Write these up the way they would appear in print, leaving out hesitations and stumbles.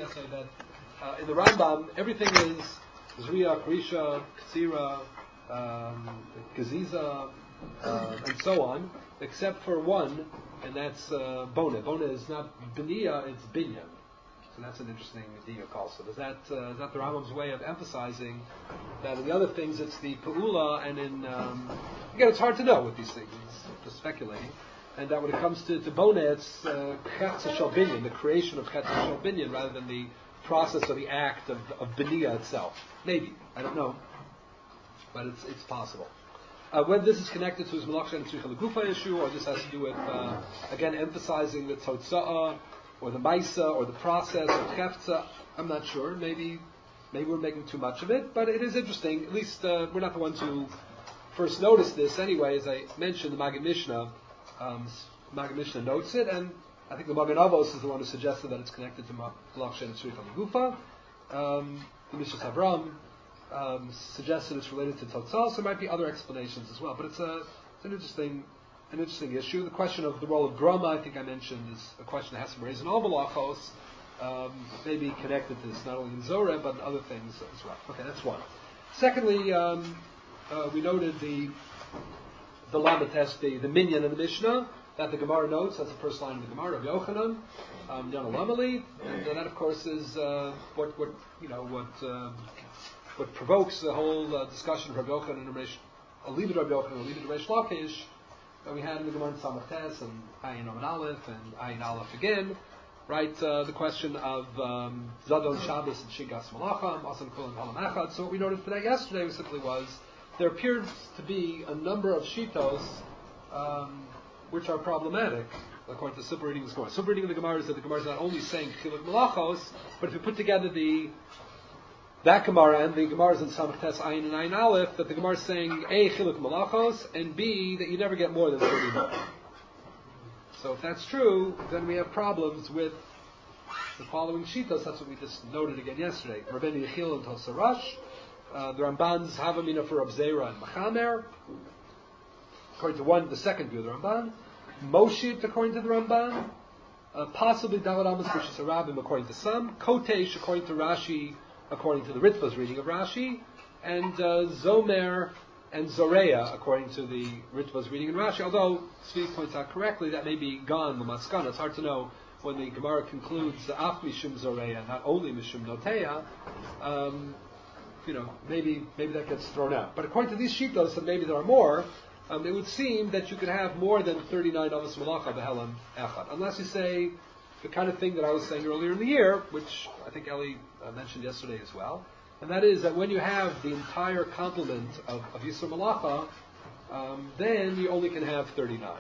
to say that in the Rambam, everything is Zriya, Krisha, Ksira, Gaziza, and so on, except for one, and that's Bona. Bona is not Biniya, it's Binyan. So that's an interesting diuk also. Is that the Rambam's way of emphasizing that in the other things it's the Pa'ula, and in, again, it's hard to know with these things, it's just speculating, and that when it comes to Bona, it's Chetza Shel Binyan, the creation of Chetza Shel Binyan, rather than the process or the act of Biniya itself. Maybe, I don't know, but it's possible. Whether this is connected to his Malach and Tzricha L'Gufa issue, or this has to do with, again, emphasizing the Totza'ah, or the Maisa, or the process, or Chefza, I'm not sure. Maybe we're making too much of it, but it is interesting. At least we're not the ones who first noticed this anyway. As I mentioned, the Maggid Mishnah notes it, and I think the Magen Avos is the one who suggested that it's connected to Malach and Tzricha L'Gufa. The Mishras Avram suggested it's related to Totzal, so there might be other explanations as well. But it's an interesting issue. The question of the role of Groma, I think I mentioned, is a question that has to be raised in all Malachos, maybe connected to this, not only in Zorah, but in other things as well. Okay, that's one. Secondly, we noted the Lamed test, the Minyan in the Mishnah, that the Gemara notes, that's the first line of the Gemara, of Yochanan, Yana Lamali, and that of course is what provokes the whole discussion of Rabbi Yochanan and Alibid Rabbi Yochanan and Alibid Reish Lakish that we had in the Gemara in Samach Tes and Ayin Omen Aleph and Ayin Aleph again, right? The question of Zadon Shabbos and Shigas Malacham, Asam Kol and Halam Echad. So what we noted for that yesterday simply was there appears to be a number of shitos which are problematic according to the simple reading of the Gemara. Simple reading of the Gemara is that the Gemara is not only saying Chiluk Malachos, but if you put together that Gemara and the Gemaras in Samach Tes Ayin and Ayin Aleph, that the Gemara is saying A, Chiluk Malachos, and B, that you never get more than 30 more. So if that's true, then we have problems with the following shitos. That's what we just noted again yesterday. Rabbeinu Yechiel and Tosarash, the Ramban's Havamina for Rab Zera and Machamer, according to the second view of the Ramban. Moshit, according to the Ramban. Possibly David Amos Bishas Harabim, according to some. Kotesh, according to Rashi, according to the Ritva's reading of Rashi. And Zomer and Zoreya, according to the Ritva's reading in Rashi. Although, Steve points out correctly, that may be gone, the Maskana. It's hard to know when the Gemara concludes Af Mishum Zoreya, not only Mishum Noteya. Maybe that gets thrown out. But according to these shitos, and maybe there are more, it would seem that you could have more than 39 Avos Malacha B'Helam Echad. Unless you say the kind of thing that I was saying earlier in the year, which I think Eli mentioned yesterday as well, and that is that when you have the entire complement of Yisur Malacha, then you only can have 39.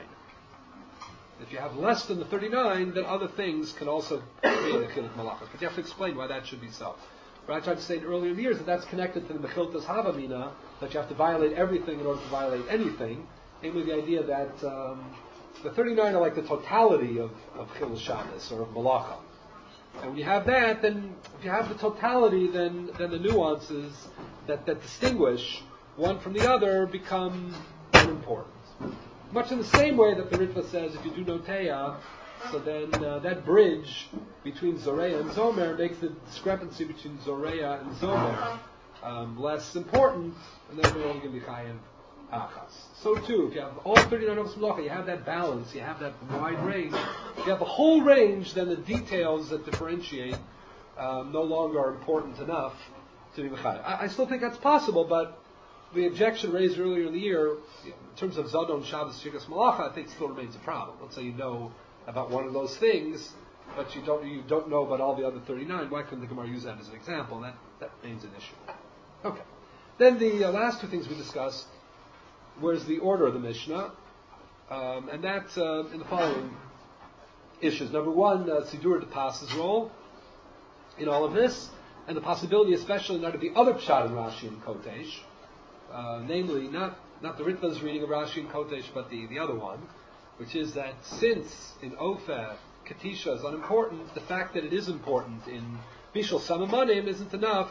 If you have less than the 39, then other things can also create a Chiluk Malacha. But you have to explain why that should be so. Right? I tried to say earlier in the years that that's connected to the Mechiltas Havamina, that you have to violate everything in order to violate anything, namely the idea that the 39 are like the totality of Chilul Shabbos or of Malacha. And when you have that, then if you have the totality, then the nuances that distinguish one from the other become unimportant. Much in the same way that the Ritva says if you do Noteya, so then that bridge between Zoreya and Zomer makes the discrepancy between Zoreya and Zomer less important, and then we're only going to be Chayav Achas. So too, if you have all 39 Avos Malacha, you have that balance, you have that wide range. If you have the whole range, then the details that differentiate no longer are important enough to be Mechayev. I still think that's possible, but the objection raised earlier in the year, in terms of Zadon, Shabbos, Shigas Malacha, I think still remains a problem. Let's say you know about one of those things, but you don't know about all the other 39. Why couldn't the Gemara use that as an example? That remains an issue. Okay. Then the last two things we discussed was the order of the Mishnah, and that's in the following issues. Number one, Sidur Depas's role in all of this, and the possibility, especially in light of the other Pshat in Rashi and Kotesh, namely not the Ritva's reading of Rashi and Kotesh, but the other one, which is that since in Ofer Katisha is unimportant, the fact that it is important in Bishul Samamanim isn't enough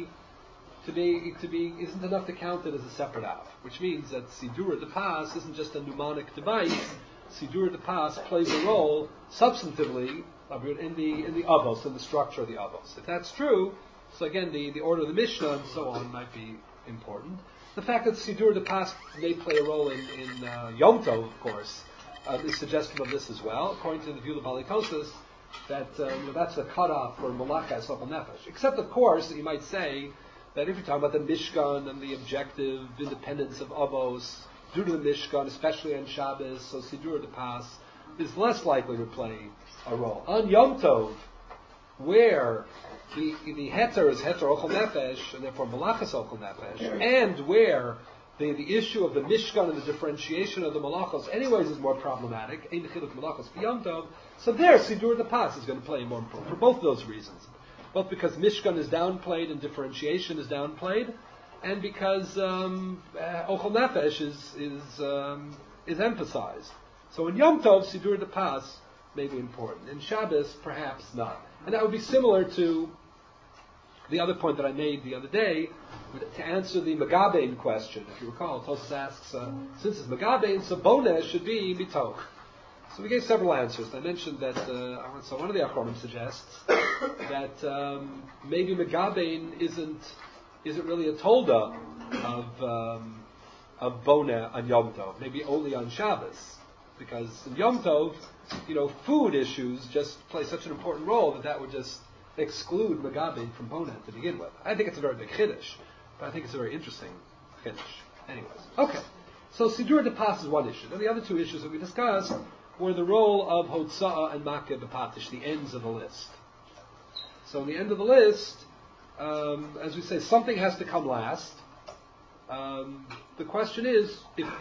isn't enough to count it as a separate av. Which means that Sidura Depas isn't just a mnemonic device. Sidura Depas plays a role substantively in the avos, in the structure of the avos. If that's true, so again the order of the Mishnah and so on might be important. The fact that Sidur de Pas may play a role in Yom Tov, of course, is suggestive of this as well, according to the view of Balikosis, that that's a cutoff for Malachas Ochel Nefesh. Except, of course, that you might say that if you're talking about the Mishkan and the objective independence of Avos, due to the Mishkan, especially on Shabbos, so Sidur de Pas is less likely to play a role. On Yom Tov, where the heter is heter ochel nefesh, and therefore malachas ochel nefesh, and where the issue of the mishkan and the differentiation of the malachos, anyways, is more problematic. Ein chiluk malachos b'yom tov. So there, sidur de pas is going to play more important for both those reasons, both because mishkan is downplayed and differentiation is downplayed, and because ochel nefesh is emphasized. So in Yom Tov, sidur de pas may be important. In Shabbos, perhaps not. And that would be similar to the other point that I made the other day, to answer the Megabein question. If you recall, Tosfos asks, since it's Megabein, so Boneh should be Mitoch. So we gave several answers. I mentioned that, so one of the Achronim suggests that maybe Megabein isn't really a Tolda of Boneh on Yom Tov, maybe only on Shabbos. Because in Yom Tov, food issues just play such an important role that would just exclude Megabein from Boneh to begin with. I think it's a very big chiddush, but I think it's a very interesting chiddush. Anyways, okay. So Sidur de Pas is one issue. Then the other two issues that we discussed were the role of Hotza'ah and Makeh B'Patish, the ends of the list. So in the end of the list, as we say, something has to come last. The question is,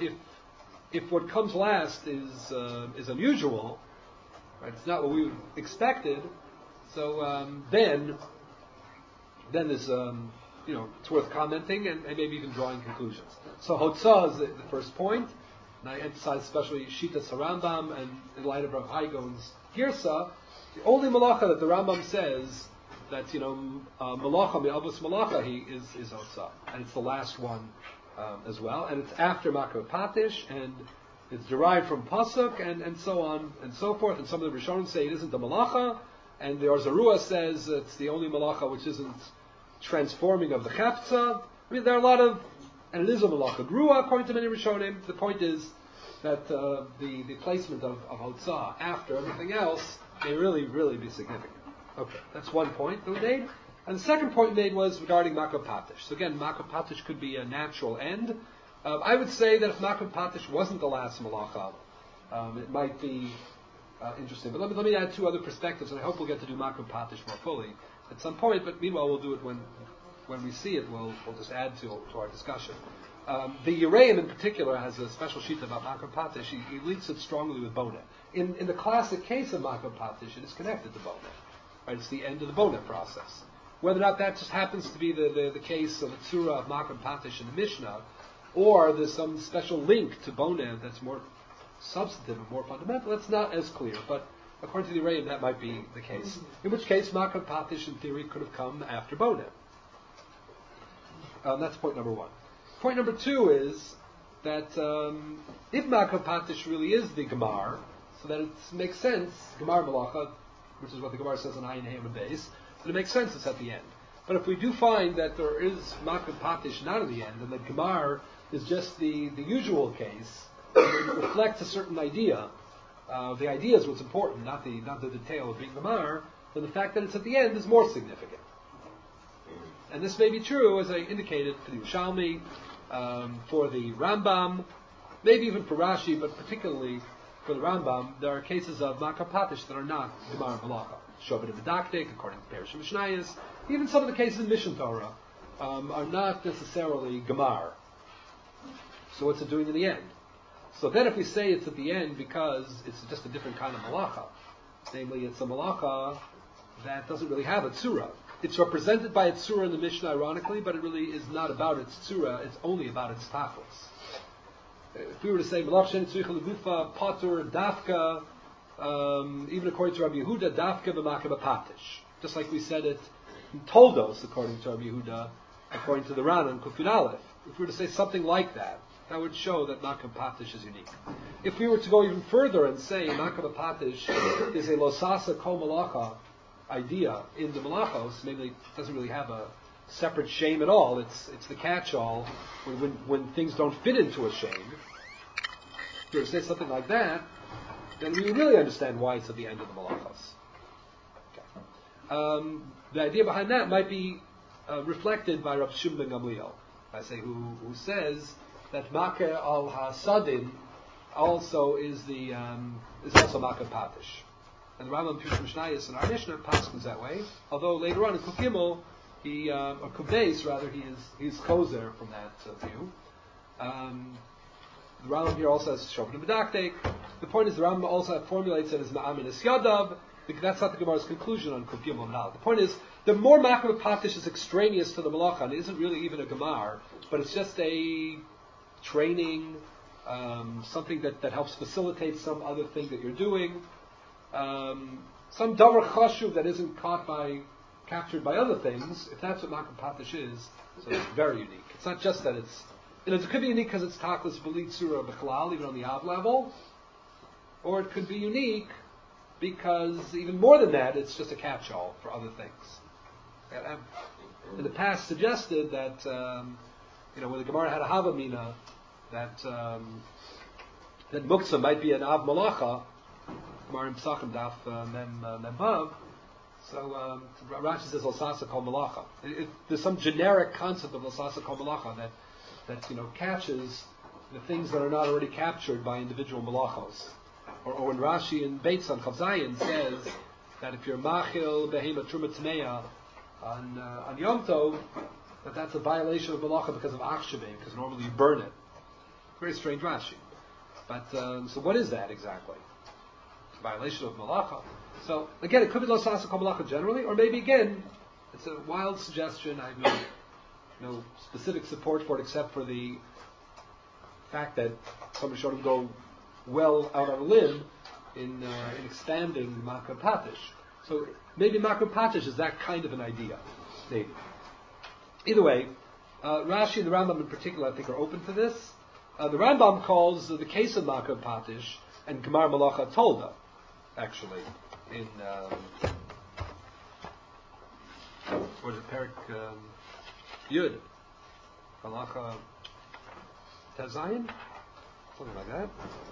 if what comes last is unusual, right? It's not what we expected. So then there's it's worth commenting and maybe even drawing conclusions. So Hotzah is the first point, and I emphasize especially Shitas HaRambam, and in light of Rav Hai Gaon's Girsa, the only malacha that the Rambam says that malacha me'avos malacha is Hotzah, and it's the last one. As well, and it's after Makeh B'Patish, and it's derived from Pasuk, and so on and so forth. And some of the Rishonim say it isn't the Malacha, and the Orzarua says it's the only Malacha which isn't transforming of the Chefza. I mean, there are a lot of, and it is a Malacha Grua, according to many Rishonim. The point is that the placement of Hotzah after everything else may really, really be significant. Okay, that's one point that we made. And the second point made was regarding Makeh B'Patish. So again, Makeh B'Patish could be a natural end. I would say that if Makeh B'Patish wasn't the last malacha, it might be interesting. But let me add two other perspectives, and I hope we'll get to do Makeh B'Patish more fully at some point. But meanwhile, we'll do it when we see it. We'll just add to our discussion. The Yereim in particular has a special sheet about Makeh B'Patish. He links it strongly with Boneh. In the classic case of Makeh B'Patish, it is connected to Boneh. Right? It's the end of the Boneh process. Whether or not that just happens to be the case of the Tzura of Makeh B'Patish in the Mishnah, or there's some special link to Boneh that's more substantive and more fundamental, that's not as clear. But according to the Yereim, that might be the case. In which case, Makeh B'Patish, in theory, could have come after Boneh. That's point number one. Point number two is that if Makeh B'Patish really is the Gemar, so that it makes sense, Gemar Malacha, which is what the Gemara says in Ayin Hey Base, it makes sense it's at the end. But if we do find that there is Makeh B'Patish not at the end, and that Gemar is just the usual case, and it reflects a certain idea, the idea is what's important, not the detail of being Gemar, then the fact that it's at the end is more significant. And this may be true, as I indicated, for the Yerushalmi, for the Rambam, maybe even for Rashi, but particularly for the Rambam, there are cases of Makeh B'Patish that are not Gemar Malacha. Shoved in the Daktik, according to Perish Mishnayos. Even some of the cases in Mishnah Torah are not necessarily Gemar. So what's it doing in the end? So then if we say it's at the end because it's just a different kind of malacha, namely it's a malacha that doesn't really have a tzura. It's represented by a tzura in the Mishnah, ironically, but it really is not about its tzura, it's only about its tachlis. If we were to say, Malach Shen Tzurich Legufa, Patur, Dafka, even according to Rabbi Yehuda, Dafka b'Makeh B'Patish. Just like we said it in Toldos, according to Rabbi Yehuda, according to the Ran and Kufin Aleph. If we were to say something like that, that would show that Makam Patish is unique. If we were to go even further and say Makam Patish is a Losasa Kol Malacha idea in the Malachos, maybe it doesn't really have a separate shame at all. It's the catch-all when things don't fit into a shame. If you were to say something like that, then we really understand why it's at the end of the Malachos. Okay. The idea behind that might be reflected by Rav Shimon ben Gamliel, I say, who says that Makeh al Hasadim also is also Makeh Patish, and the Rambam Pirush Mishnayos and our Mishnah paskins that way. Although later on in Kuf Gimel, or Kuf Beis rather, he's kozer from that view. The Rambam here also has Shoved and Medakdek. The point is the Rambam also formulates it as Ma'amin es Yadav, because that's not the Gemara's conclusion on Kuf Gimel now. The point is, the more Makeh Patish is extraneous to the Malacha, and it isn't really even a Gemar, but it's just a training, something that helps facilitate some other thing that you're doing, some davar chashuv that isn't captured by other things. If that's what Makeh Patish is, so it's very unique. It's not just that it's, it could be unique because it's taklis b'li tzura b'chalal, even on the Av level, or it could be unique because even more than that, it's just a catch-all for other things. I've in the past suggested that when the Gemara had a Havamina, that Muktzah might be an Av Malacha, Gemara in Pesachim Daf Mem Vav. So Rashi says Losasa Kol Malacha. There's some generic concept of Losasa Kol Malacha that catches the things that are not already captured by individual malachos. Or when Rashi in Beitz on Chav Zayin says that if you're machil behema truma tmeya on Yom Tov, that's a violation of malacha because of achshavim, because normally you burn it. Very strange Rashi. But so what is that exactly? It's a violation of malacha. So again, it could be losasa kol malacha generally, or maybe again, it's a wild suggestion. I have no specific support for it except for the fact that some Rishonim go well out on a limb in expanding Makeh Patish. So maybe Makeh Patish is that kind of an idea. Maybe. Either way, Rashi and the Rambam in particular, I think, are open to this. The Rambam calls the case of Makeh Patish and Gemar Malacha Tolda, actually, in what is it, Perik Yud, Malacha Tezayin, something like that.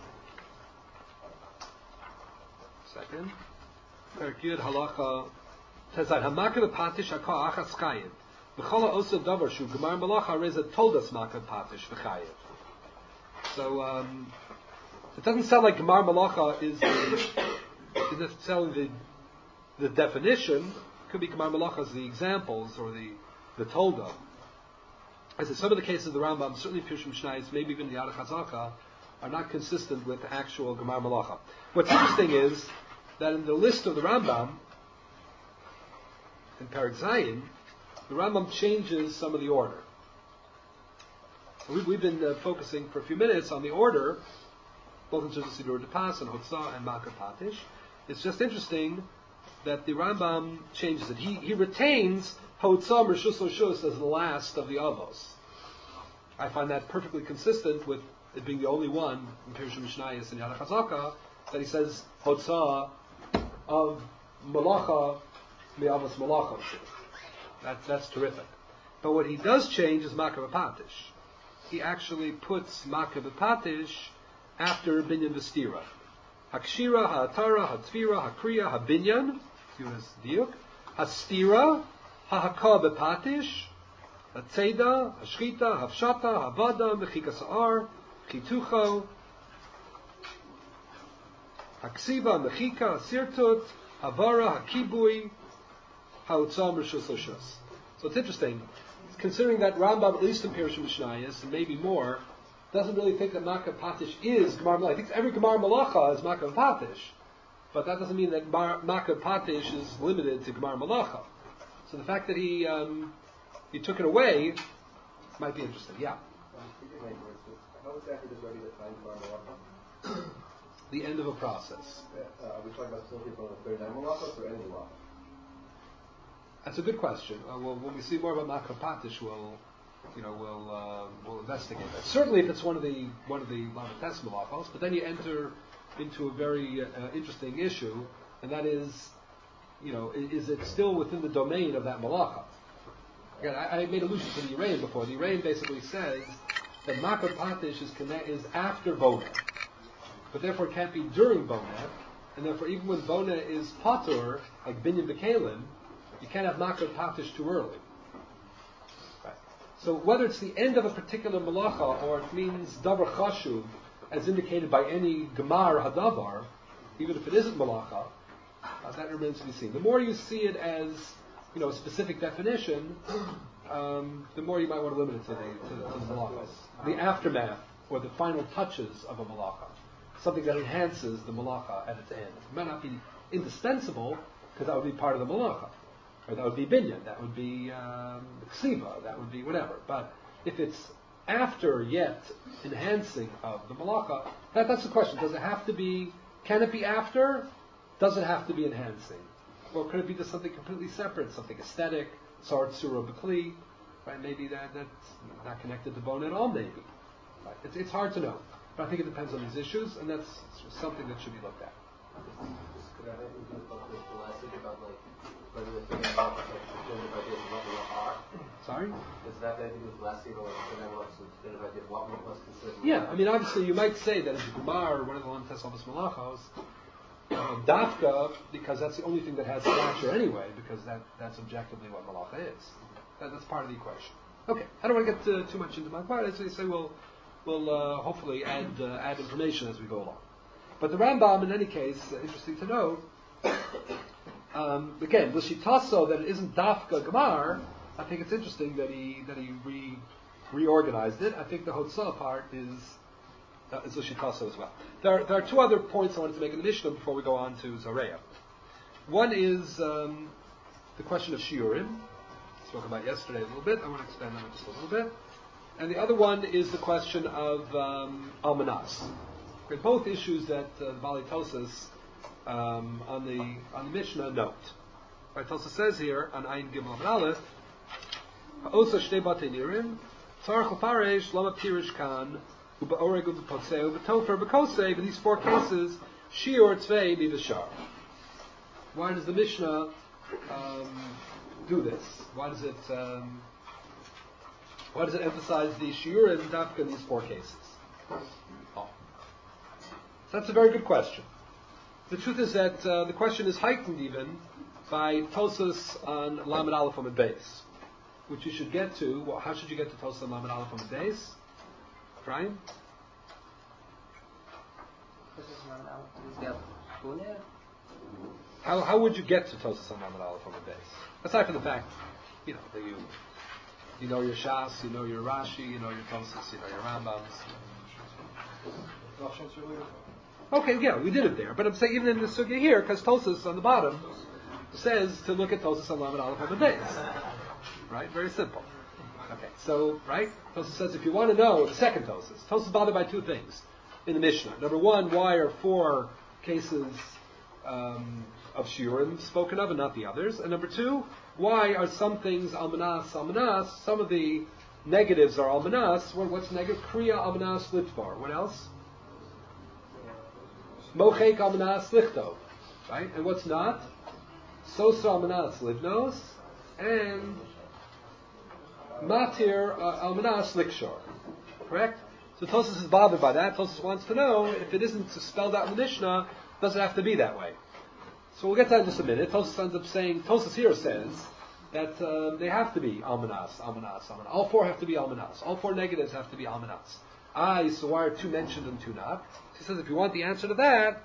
Second, Perik Yud Halacha Tezayin. Hamakeh Patish Hakah Achas Chayiv. V'chola Osa Davar Shu Gemar Malacha Reza Toldas Makeh Patish V'Chayiv. So it doesn't sound like Gemar Malacha is necessarily the definition. It could be Gemar Malacha as the examples or the Tolda. As in some of the cases of the Rambam, certainly Pirush Mishnayos, maybe even the Yad Chazaka, are not consistent with the actual Gemar Malacha. What's interesting is that in the list of the Rambam, in Perik Zayin, the Rambam changes some of the order. So we've been focusing for a few minutes on the order, both in terms of Sidur Depas and Hotzah and Makeh Patish. It's just interesting that the Rambam changes it. He retains Hotzah Rishus Oshus as the last of the Avos. I find that perfectly consistent with it being the only one in Pirush Mishnayos and Yad Chazaka that he says Hotzah of Malacha Me'avos Malacha. That's terrific. But what he does change is Makeh Patish. He actually puts Makeh Patish after Binyan V'Stira. Hakshira, Ha'atara, Ha'tfira, Hakriya, Ha'binyan, Diuk, Ha'stira, Ha'hakah B'Patish, Ha'tzeda, Ha'shchita, Ha'fshata, Ha'vada, Mechika Sa'ar, Chitucho, Ha'ksiva, Mechika, Ha'sirtut, Ha'vara, Ha'kibui, Ha'utzam, Rishus Oshus. So it's interesting, considering that Rambam, at least in Pirush Mishnayos, and maybe more, doesn't really think that Makeh Patish is Gemar Malacha. He thinks every Gemar Malacha is Makeh Patish, but that doesn't mean that Makeh Patish is limited to Gemar Malacha. So the fact that he took it away might be interesting. Yeah. How exactly does Rabbi define Gemar Malacha? The end of a process. Are we talking about simply from the 39 Malachos or any Malacha? That's a good question. Well, when we see more about Makeh Patish, we'll investigate that. Certainly, if it's one of the Lamates Malachos, but then you enter into a very interesting issue, and that is, is it still within the domain of that Malacha? Again, I made allusion to the Uraim before. The Uraim basically says that Makar Patish is after Bona, but therefore it can't be during Bona, and therefore even when Bona is Patur, like Binyan Bekalim, you can't have Makar Patish too early. Right. So whether it's the end of a particular Malacha or it means Davar Chashuv, as indicated by any Gemar Hadavar, even if it isn't Malacha, that remains to be seen. The more you see it as a specific definition, the more you might want to limit it to the malachas. The aftermath or the final touches of a malacha, something that enhances the malacha at its end. It might not be indispensable because that would be part of the malacha, or that would be binyan, that would be ksiva, that would be whatever. But if it's after yet enhancing of the malacha, that's the question. Does it have to be? Can it be after? Does it have to be enhancing? Or could it be just something completely separate, something aesthetic, Sar Tsura B'Kli, right? Maybe that's not connected to Bona at all, maybe. Right? It's hard to know. But I think it depends on these issues, and that's something that should be looked at. Could I have the last thing about whether the thing about definitive ideas of what we are? Sorry? Does that have to do with the last thing about definitive idea of what we must consider? Yeah, I mean, obviously you might say that as a Gemar, one of the Lam Tes Avos Malachos, Dafka, because that's the only thing that has stature anyway, because that's objectively what Malacha is. That's part of the equation. Okay, I don't want to get too much into my part. As I say, we'll hopefully add information as we go along. But the Rambam, in any case, interesting to know, again, L'shitaso, that it isn't Dafka Gemar, I think it's interesting that he reorganized it. I think the Hotzah part is L'shitaso as well. There are two other points I wanted to make in the Mishnah before we go on to Zareya. One is the question of Shiurim. Spoke about yesterday a little bit. I want to expand on it just a little bit. And the other one is the question of Almanas. Okay, both issues that Bali Tosas on the Mishnah note. Right, Tosas says here on Ayin Gimel Amud Aleph, Osa Shtei Batei Nirim, Tzarech Uparesh Lama Pirish Kan Ubaoreg Ubapotzei Ubatofer Ubakosei. In these four cases, Shiur Tzvei Mivashar. Why does the Mishnah do this? Why does it emphasize the Shiur and Dafka in these four cases? Oh. That's a very good question. The truth is that the question is heightened even by Tosas on Lamed Aleph Amud Beis, which you should get to. Well, how should you get to Tosas on Lamed Aleph Amud Beis? Brian? How would you get to Tosas on Lamed Aleph Amud Beis? Aside from the fact, that you know your Shas, you know your Rashi, you know your Tosas, you know your Rambams. Okay, yeah, we did it there. But I'm saying even in the sugya here, because Tosas on the bottom says to look at Tosas on Lamed Aleph Amud Beis. Right? Very simple. Okay, so, right? Tosas says if you want to know the second Tosas is bothered by two things in the Mishnah. Number one, why are four cases of Shiurim spoken of and not the others? And number two, why are some things Almanas, some of the negatives are Almanas? What's negative? Kriya Almanas Litvar. What else? Mochek Almanas Lichtov. Right? And what's not? Sosa Almanas Livnos and Matir Almanas Likshor. Correct? So Tosas is bothered by that. Tosas wants to know if it isn't spelled out in the Mishnah, does it have to be that way? So we'll get to that in just a minute. Tosas ends up saying, Tosas here says that they have to be Almanas. All four have to be Almanas. All four negatives have to be Almanas. So why are two mentioned and two not? He says if you want the answer to that,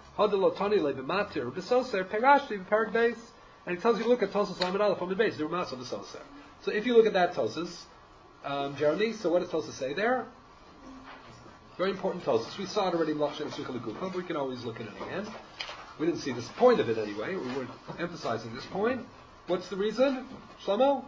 and he tells you look at Tosas Lamed Aleph Amud Beis, Dirmas of the Soser. So if you look at that Tosas, Jeremy, so what does Tosas say there? Very important Tosas. We saw it already in Lachshan Sukkah L'Gufa, but we can always look at it again. We didn't see this point of it anyway. We weren't emphasizing this point. What's the reason? Shlomo?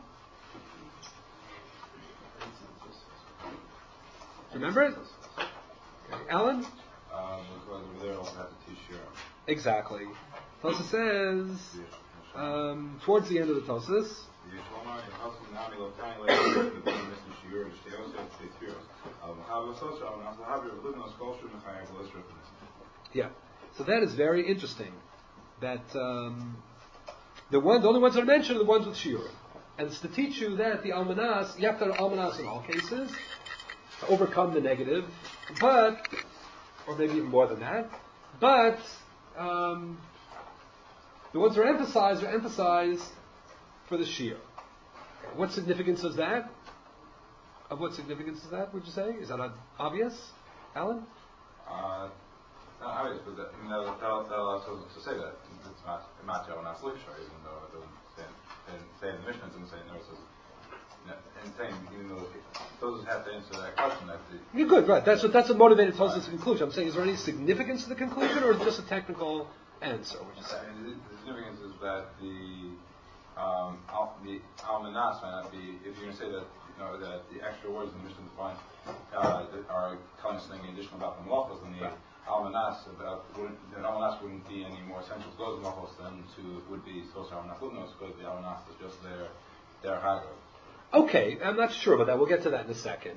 Remember it? Okay. Alan? Because over there, don't have to teach you. Exactly. Tosas says, towards the end of the Tosas, shiur and shtei osir shtei tfiros. Al v'chal v'sosar al v'haver v'libnos kol shu mechayev v'losher. Yeah. So that is very interesting. That the only ones that are mentioned are the ones with shiurim. And it's to teach you that the almanas, you have to have almanas in all cases to overcome the negative, or maybe even more than that. But the ones that are emphasized for the shiur. What significance is that? Of what significance is that? Would you say? Is that obvious, Alan? Not obvious, but that allows us to say that it's not Yavanas Likshar, even though it doesn't say in the Mishnah, it doesn't say no, it says, and saying, even though those have to answer that question, you're good, right? That's what motivated Tosafos' conclusion. I'm saying, is there any significance to the conclusion, or is it just a technical answer? Would you say? The significance is that the almanas might not be. If you're going to say that, that the extra words in the Mishnah define are telling us something additional about the malachos, then the almanas wouldn't be any more essential to those malachos than would be Tosar almanas lubnos, because the almanas is just their hago. Okay, I'm not sure about that. We'll get to that in a second.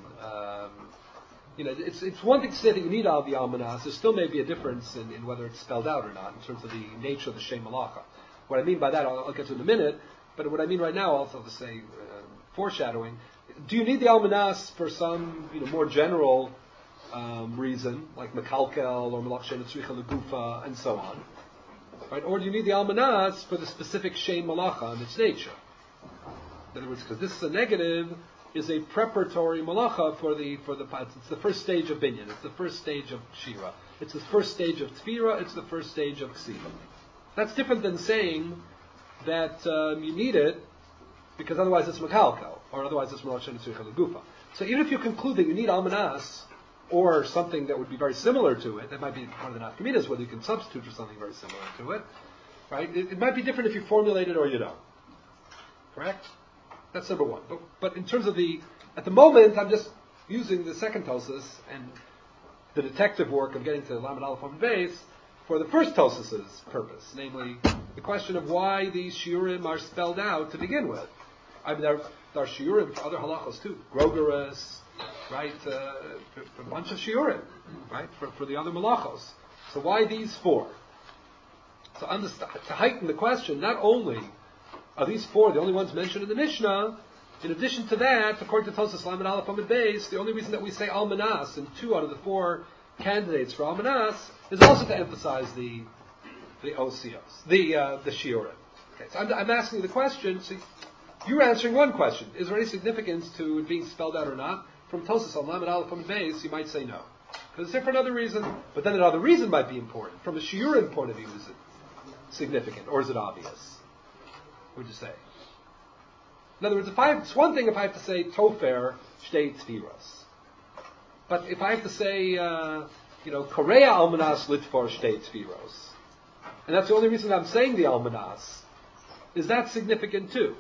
It's one thing to say that you need all the almanas. There still may be a difference in whether it's spelled out or not in terms of the nature of the Shem Malacha. What I mean by that, I'll get to in a minute. But what I mean right now, also to say, foreshadowing, do you need the almanas for some more general reason, like mekalkel or melach she'eino tzricha legufa and so on, right? Or do you need the almanas for the specific Shem Malacha and its nature? In other words, because this is a negative, is a preparatory malacha for the it's the first stage of binyan, it's the first stage of shira, it's the first stage of tfira, it's the first stage of ksiva. That's different than saying that you need it because otherwise it's mekalkel, or otherwise it's melach she'eino tzricha legufa. So even if you conclude that you need almanas, or something that would be very similar to it, that might be one of the nafkaminas, whether you can substitute for something very similar to it, right? It might be different if you formulate it or you don't. Correct? That's number one. But in terms of at the moment, I'm just using the second Tosas and the detective work of getting to Lamed Aleph on base for the first Tosas's purpose, namely the question of why these shiurim are spelled out to begin with. I mean, there are shiurim for other halachos too, grogeres, right? A bunch of shiurim, right? For the other malachos. So why these four? So to heighten the question, not only are these four the only ones mentioned in the Mishnah, in addition to that, according to Tosas Lamed Aleph Amud Beis, the only reason that we say almanas in 2 out of the 4 candidates for almanas is also to emphasize the osios, the shiurim. Okay, so I'm asking you the question. So you're answering one question: is there any significance to it being spelled out or not? From Tosas on Lamed Aleph Amud Beis, you might say no, because it's there for another reason. But then another reason might be important. From a shiurim point of view, is it significant or is it obvious? Would you say? In other words, it's one thing if I have to say tofer shtei tfiros, but if I have to say, korea almanas litfor shtei tfiros, and that's the only reason I'm saying the almanas, is that significant too?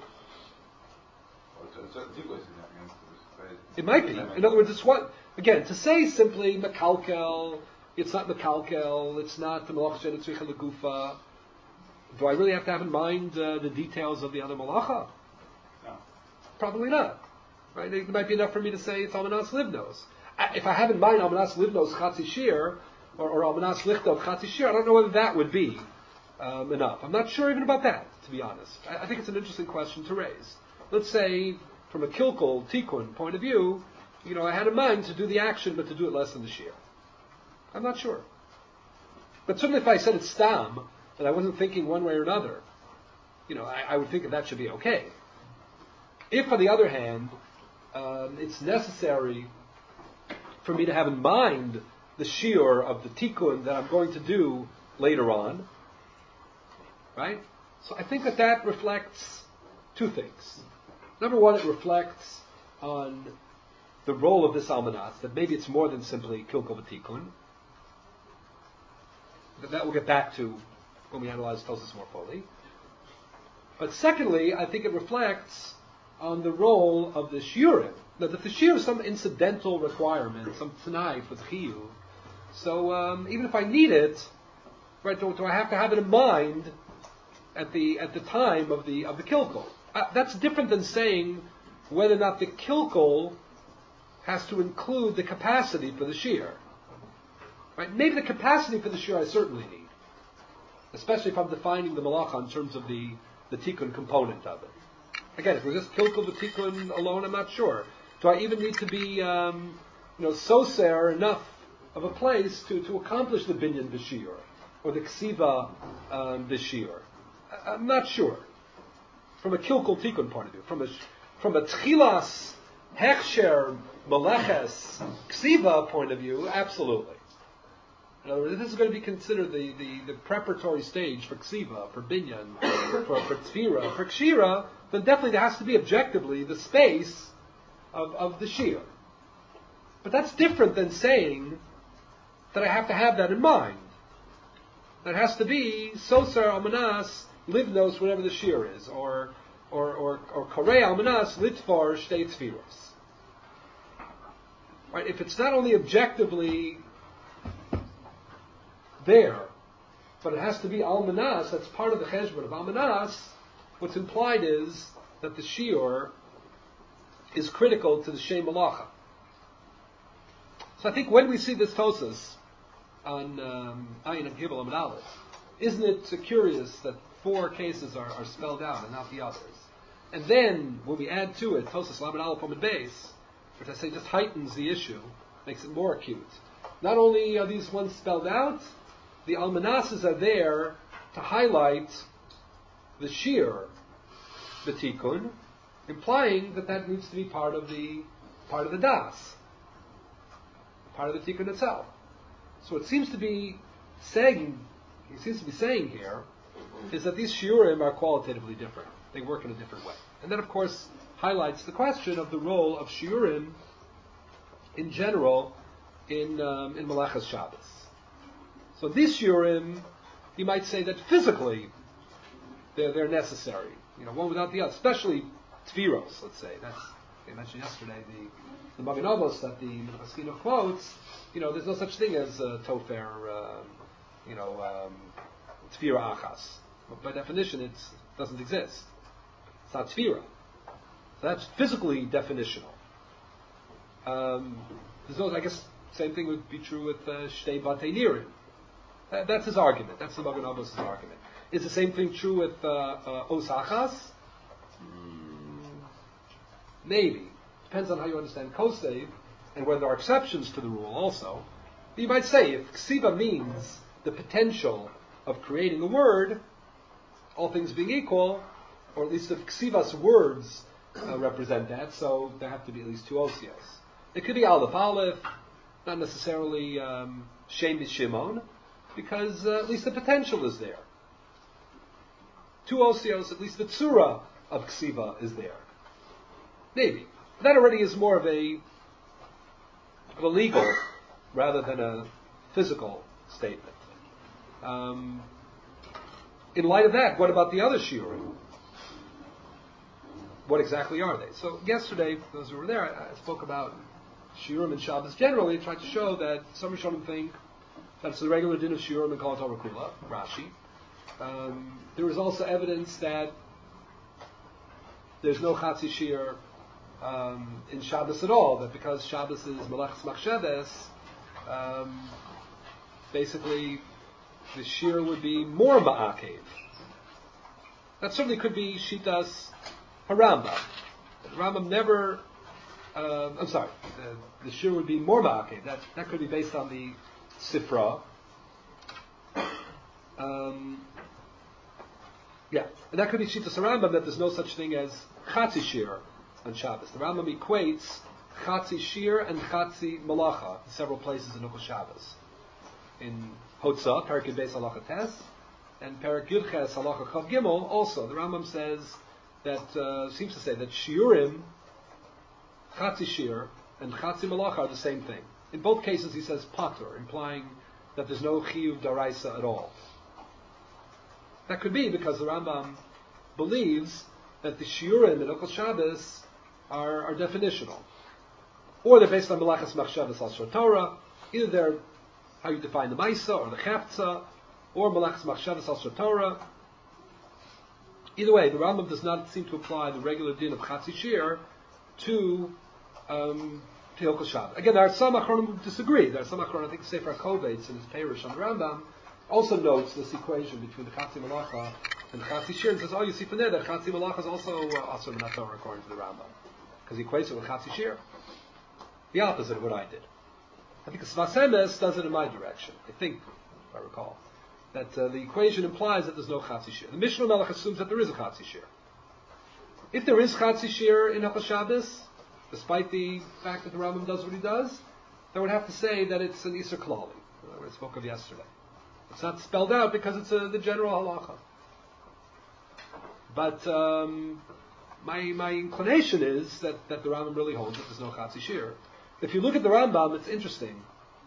It might be. In other words, it's one again to say simply mekalkel. It's not mekalkel. It's not the melach she'eino tzricha legufa. Do I really have to have in mind the details of the other malacha? No. Probably not. Right? It might be enough for me to say it's almanas livnos. If I have in mind almanas livnos chatzi shir, or almanas lichtov chatzi shir, I don't know whether that would be enough. I'm not sure even about that, to be honest. I think it's an interesting question to raise. Let's say, from a kilkul tikkun point of view, I had in mind to do the action, but to do it less than the shir. I'm not sure. But certainly if I said it's stam, and I wasn't thinking one way or another, I would think that should be okay. If, on the other hand, it's necessary for me to have in mind the shiur of the tikkun that I'm going to do later on, right? So I think that reflects two things. Number one, it reflects on the role of this almanas, that maybe it's more than simply kilkul v'tikkun. That we'll get back to when we analyze Tosas more fully. But secondly, I think it reflects on the role of the shiurim. Now, the shiur is some incidental requirement, some t'nai for the chiyuv. So even if I need it, right, do I have to have it in mind at the time of the kilkul? That's different than saying whether or not the kilkul has to include the capacity for the shear. Right? Maybe the capacity for the shear I certainly need, especially if I'm defining the malacha in terms of the tikkun component of it. Again, if we're just kilkul the tikkun alone, I'm not sure. Do I even need to be, soser enough of a place to accomplish the binyan b'shir or the ksiva b'shir? I'm not sure. From a kilkul tikkun point of view, from a tchilas hechsher meleches ksiva point of view, absolutely. In other words, if this is going to be considered the preparatory stage for ksiva, for binyan, for tefira, for kshira, then definitely there has to be objectively the space of the shear. But that's different than saying that I have to have that in mind. That has to be sosar almanas livnos, whatever the shear is, or korei almanas litvar shtei tfiros. Right? If it's not only objectively there, but it has to be almanas, that's part of the cheshbon of almanas, what's implied is that the shiur is critical to the shem malacha. So I think when we see this Tosas on Ayin and Gibel and Aleph, isn't it curious that 4 cases are spelled out and not the others? And then when we add to it Tosas Lamed Aleph on the base, which I say just heightens the issue, makes it more acute. Not only are these ones spelled out, the almanasas are there to highlight the shear, the tikkun, implying that needs to be part of the das, part of the tikkun itself. So it seems to be saying here is that these shiurim are qualitatively different. They work in a different way. And that, of course, highlights the question of the role of shiurim in general in Melechas Shabbos. So these shiurim, you might say that physically they're necessary. One without the other, especially tfiros, let's say. They mentioned yesterday the Magen Avos that the Chaskina quotes. There's no such thing as tofer, tfira achas. By definition, it doesn't exist. It's not tfira. So that's physically definitional. I guess same thing would be true with shtei batei nirim. That's his argument. That's the Magen Avos' argument. Is the same thing true with osachas? Maybe. Depends on how you understand kosev and whether there are exceptions to the rule also. But you might say if ksiva means the potential of creating a word, all things being equal, or at least if ksivas words represent that, so there have to be at least 2 osios. It could be aleph aleph, not necessarily shem b'shimon, because at least the potential is there. 2 osios, at least the tzura of ksiva is there. Maybe. That already is more of a legal rather than a physical statement. In light of that, what about the other shiurim? What exactly are they? So yesterday, those who were there, I spoke about shiurim and Shabbos generally, tried to show that some Rishonim think that it's the regular din of shiurim and Kol Torah Kula, Rashi. There is also evidence that there's no Chatzi Shir in Shabbos at all, that because Shabbos is Melechas Machsheves, basically the Shir would be more Ma'akev. That certainly could be Shitas Harambam. The Rambam never, the Shir would be more Ma'akev. That could be based on the Sifra. And that could be Shitas Harambam, that there's no such thing as Chatzi Shir on Shabbos. The Rambam equates Chatzi Shir and Chatzi Malacha in several places in Hilchos Shabbos. In Hotzah, Perek Yud Beis Halacha Tes, and Perek Yud Ches Halacha Chav Gimel, also the Rambam says that seems to say that Shiurim, Chatzi Shir and Chatzi Malacha are the same thing. In both cases, he says Patur, implying that there's no Chiyuv Daraisa at all. That could be because the Rambam believes that the Shiurim in Hilchos Shabbos are definitional. Or they're based on Melechas Machshavas al Shor Torah. Either they're how you define the Maisa or the Chefza, or Melechas Machshavas al Shor Torah. Either way, the Rambam does not seem to apply the regular din of Chatzi Shir to Hilchos Shabbos. Again, there are some Achronim who disagree. There are some Achronim, I think Sefer Kovetz in his Parish on the Rambam, also notes this equation between the Chatzi Malacha and the Chatzi Shir, and says, oh, you see from there that Chatzi Malacha is also Asur Minatorah according to the Rambam, because he equates it with Chatzi Shir. The opposite of what I did. I think the Sfas Emes does it in my direction. I think, if I recall, that the equation implies that there's no Chatzi Shir. The Mishnah Melech assumes that there is a Chatzi Shir. If there is Chatzi Shir in Hilchos Shabbos, despite the fact that the Rambam does what he does, I would have to say that it's an Isser Klali, what I spoke of yesterday. It's not spelled out because it's the general halacha. But my inclination is that the Rambam really holds that there's no Chatzi Shir. If you look at the Rambam, it's interesting.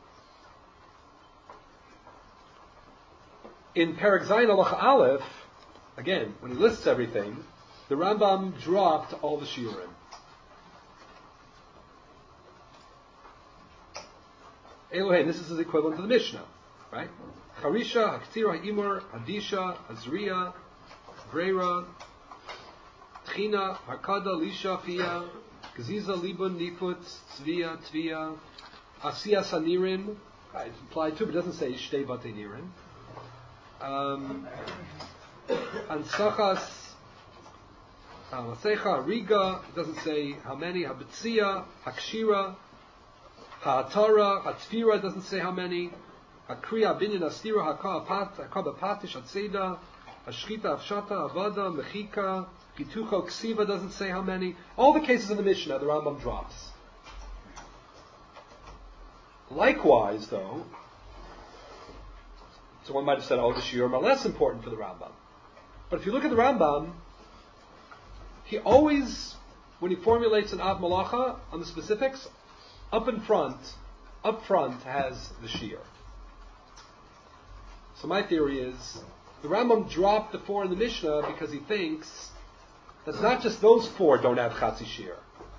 In Perek Zayin Halacha Aleph, again, when he lists everything, the Rambam dropped all the shiurim. Elohein, this is his equivalent to the Mishnah, right? Charisha, Haktira, Ha'imur, Hadisha, Azriya, Breira, Tchina, Harkada, Lisha, Fia, Gaziza, Libun, Nifut, Tzviya, Tvia, Asiya, Sanirim, right, it's implied too, but it doesn't say Shtei Batei Nirim. Ansachas, Masecha, Riga, it doesn't say how many, Habetzia, Hakshira, Ha'atara, Hatfira, doesn't say how many, Hakriya, Binyan, Astira, Hakaba Patish, Hatzeda, Hashchita, Avshata, Avada, Mechika, Gitucho, Ksiva, doesn't say how many. All the cases in the Mishnah, the Rambam drops. Likewise, though, so one might have said, oh, the shiurim are less important for the Rambam. But if you look at the Rambam, he always, when he formulates an Av Malacha on the specifics, up front has the shiur. So my theory is, the Rambam dropped the 4 in the Mishnah because he thinks that's not just those 4 don't have Chatzi Shir.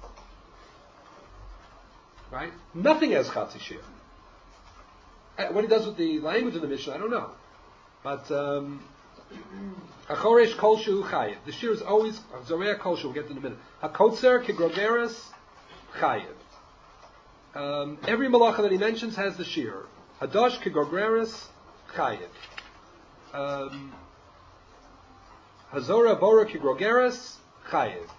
Right? Nothing has Chatzi Shir. What he does with the language of the Mishnah, I don't know. But Achoresh Kol Shehu Chayiv. The Shir is always Zoreya Kol Shehu. We'll get to in a minute. Hakotzer Kigrogeres Chayiv. Every malacha that he mentions has the Shir. Hadosh Kigrogeres Chayiv. Hazora Bora Kigrogeres Chayiv.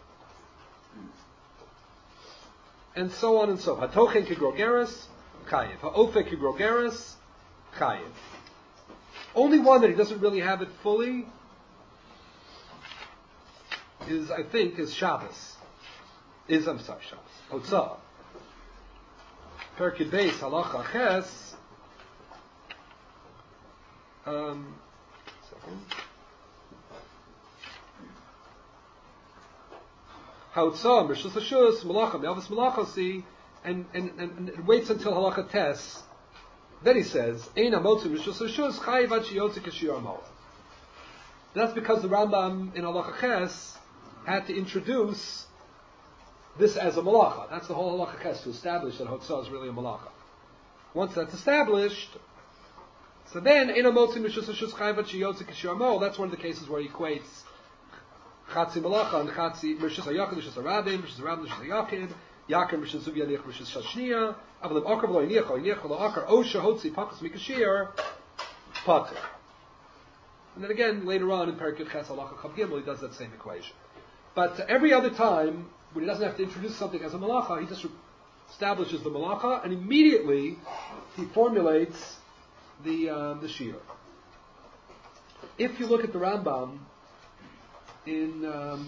And so on and so forth. Hatochen Kigrogeres Chayiv. Ha'ofe Kigrogeres Chayiv. Only one that he doesn't really have it fully is Shabbos. Shabbos. Hotzah. Perkid Beis Halacha Ches. Hautzah, Rishus Hashus, Malachim, Elvis Malachasi, and it waits until Halacha Tes. Then he says, Ein Amotzu Rishus Hashus, Chayiv Ad Sheyotze Kashir Amol. That's because the Rambam in Halacha Ches had to introduce this as a Malacha. That's the whole Halacha Ches, to establish that Hautzah is really a Malacha. Once that's established, so then Ein Amotzu Rishus Hashus, Chayiv Ad Sheyotze Kashir Amol. That's one of the cases where he equates Chatzi Malacha and Chatzi Rishus HaYachid, Rishus HaRabim, Rishus HaRabim, Rishus HaYachid, Yakim, Rishus Zuvi Yaniach, Rishus Shashniya, Avalim Akar V'lo Yiniach Lo Akar, Osha Hotzi Pakas Mikashir, Pater. And then again, later on in Perikut Ches Halacha Chav Gimel, he does that same equation. But every other time, when he doesn't have to introduce something as a Malacha, he just establishes the Malacha, and immediately he formulates the Shiur. If you look at the Rambam, in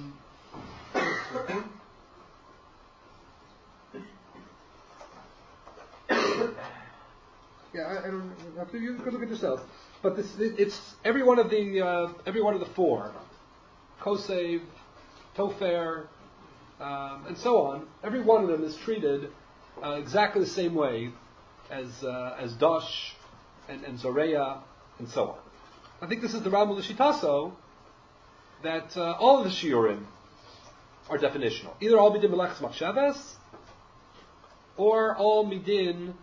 I don't have to. You could look at yourself. But it's every one of the 4, Kosev, Tofer, and so on. Every one of them is treated exactly the same way as Dosh and Zoreya and so on. I think this is the Rambam L'Shitaso, that all of the shiurim are definitional. Either all midin melechus machshavas, or all midin,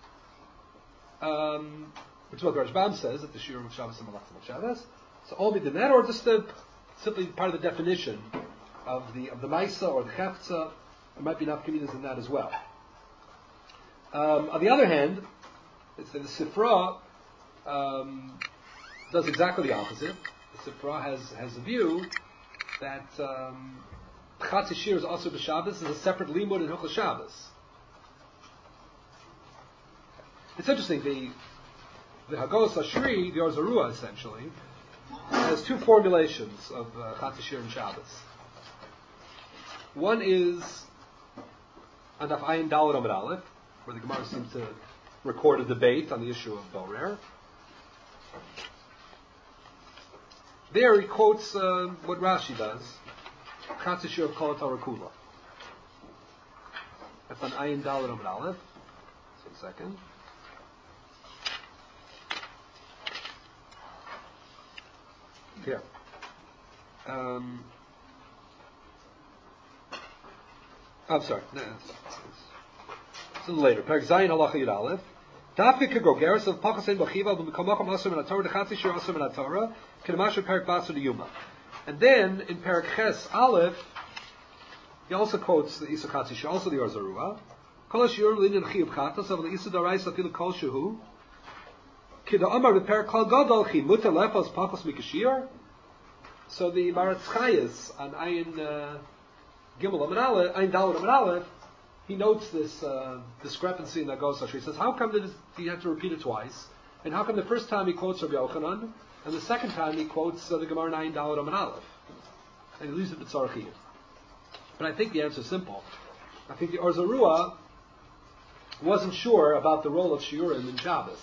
which is what the Rashbam says, that the shiurim of Shabbos are melechus machshavas. So all midin that, or just simply part of the definition of the Maisa or the Chefza. There might be enough communities in that as well. On the other hand, it's that the Sifra does exactly the opposite. The Sifra has a view that Chatzi Shir is also b'Shabbos is a separate limud in Hilchos Shabbos. It's interesting. The Hagos Ashri, the Or Zarua essentially, has two formulations of Chatzi Shir and Shabbos. One is Andaf Ayin Daled Amud Aleph, where the Gemara seems to record a debate on the issue of Borer. There he quotes what Rashi does, Chatzi Shir of Kol HaTorah Kula. That's on Ayin Daled Amud Aleph. Just 1 second. Here. I'm sorry. No, it's a little later. Perek Zayin Halacha Yud Aleph. Dafke kegogeres of Pachasein Bachiva b'Mikamacham Asur Min HaTorah Dechatzi Shir Asur Min HaTorah Kenemasher Perek Basur Yuma. And then in Perek Ches Aleph, he also quotes the Isa Chatzi Shir, also the Or Zarua. Kol HaShiur L'Inyan Chiyuv Chatas of the Isa Daraisa Afilu Kol Shehu. So the Maratz Chayes on Ayin Gimel Amud Aleph, Ayin Daled Amud Aleph, he notes this discrepancy in the Hagos Ashri. He says, how come he had to repeat it twice? And how come the first time he quotes Rabbi Yochanan, and the second time he quotes the Gemara in Ayin Daled Amud Aleph? And he leaves it B'tzarech Chiyuv. But I think the answer is simple. I think the Or Zarua wasn't sure about the role of Shiurim in Shabbos.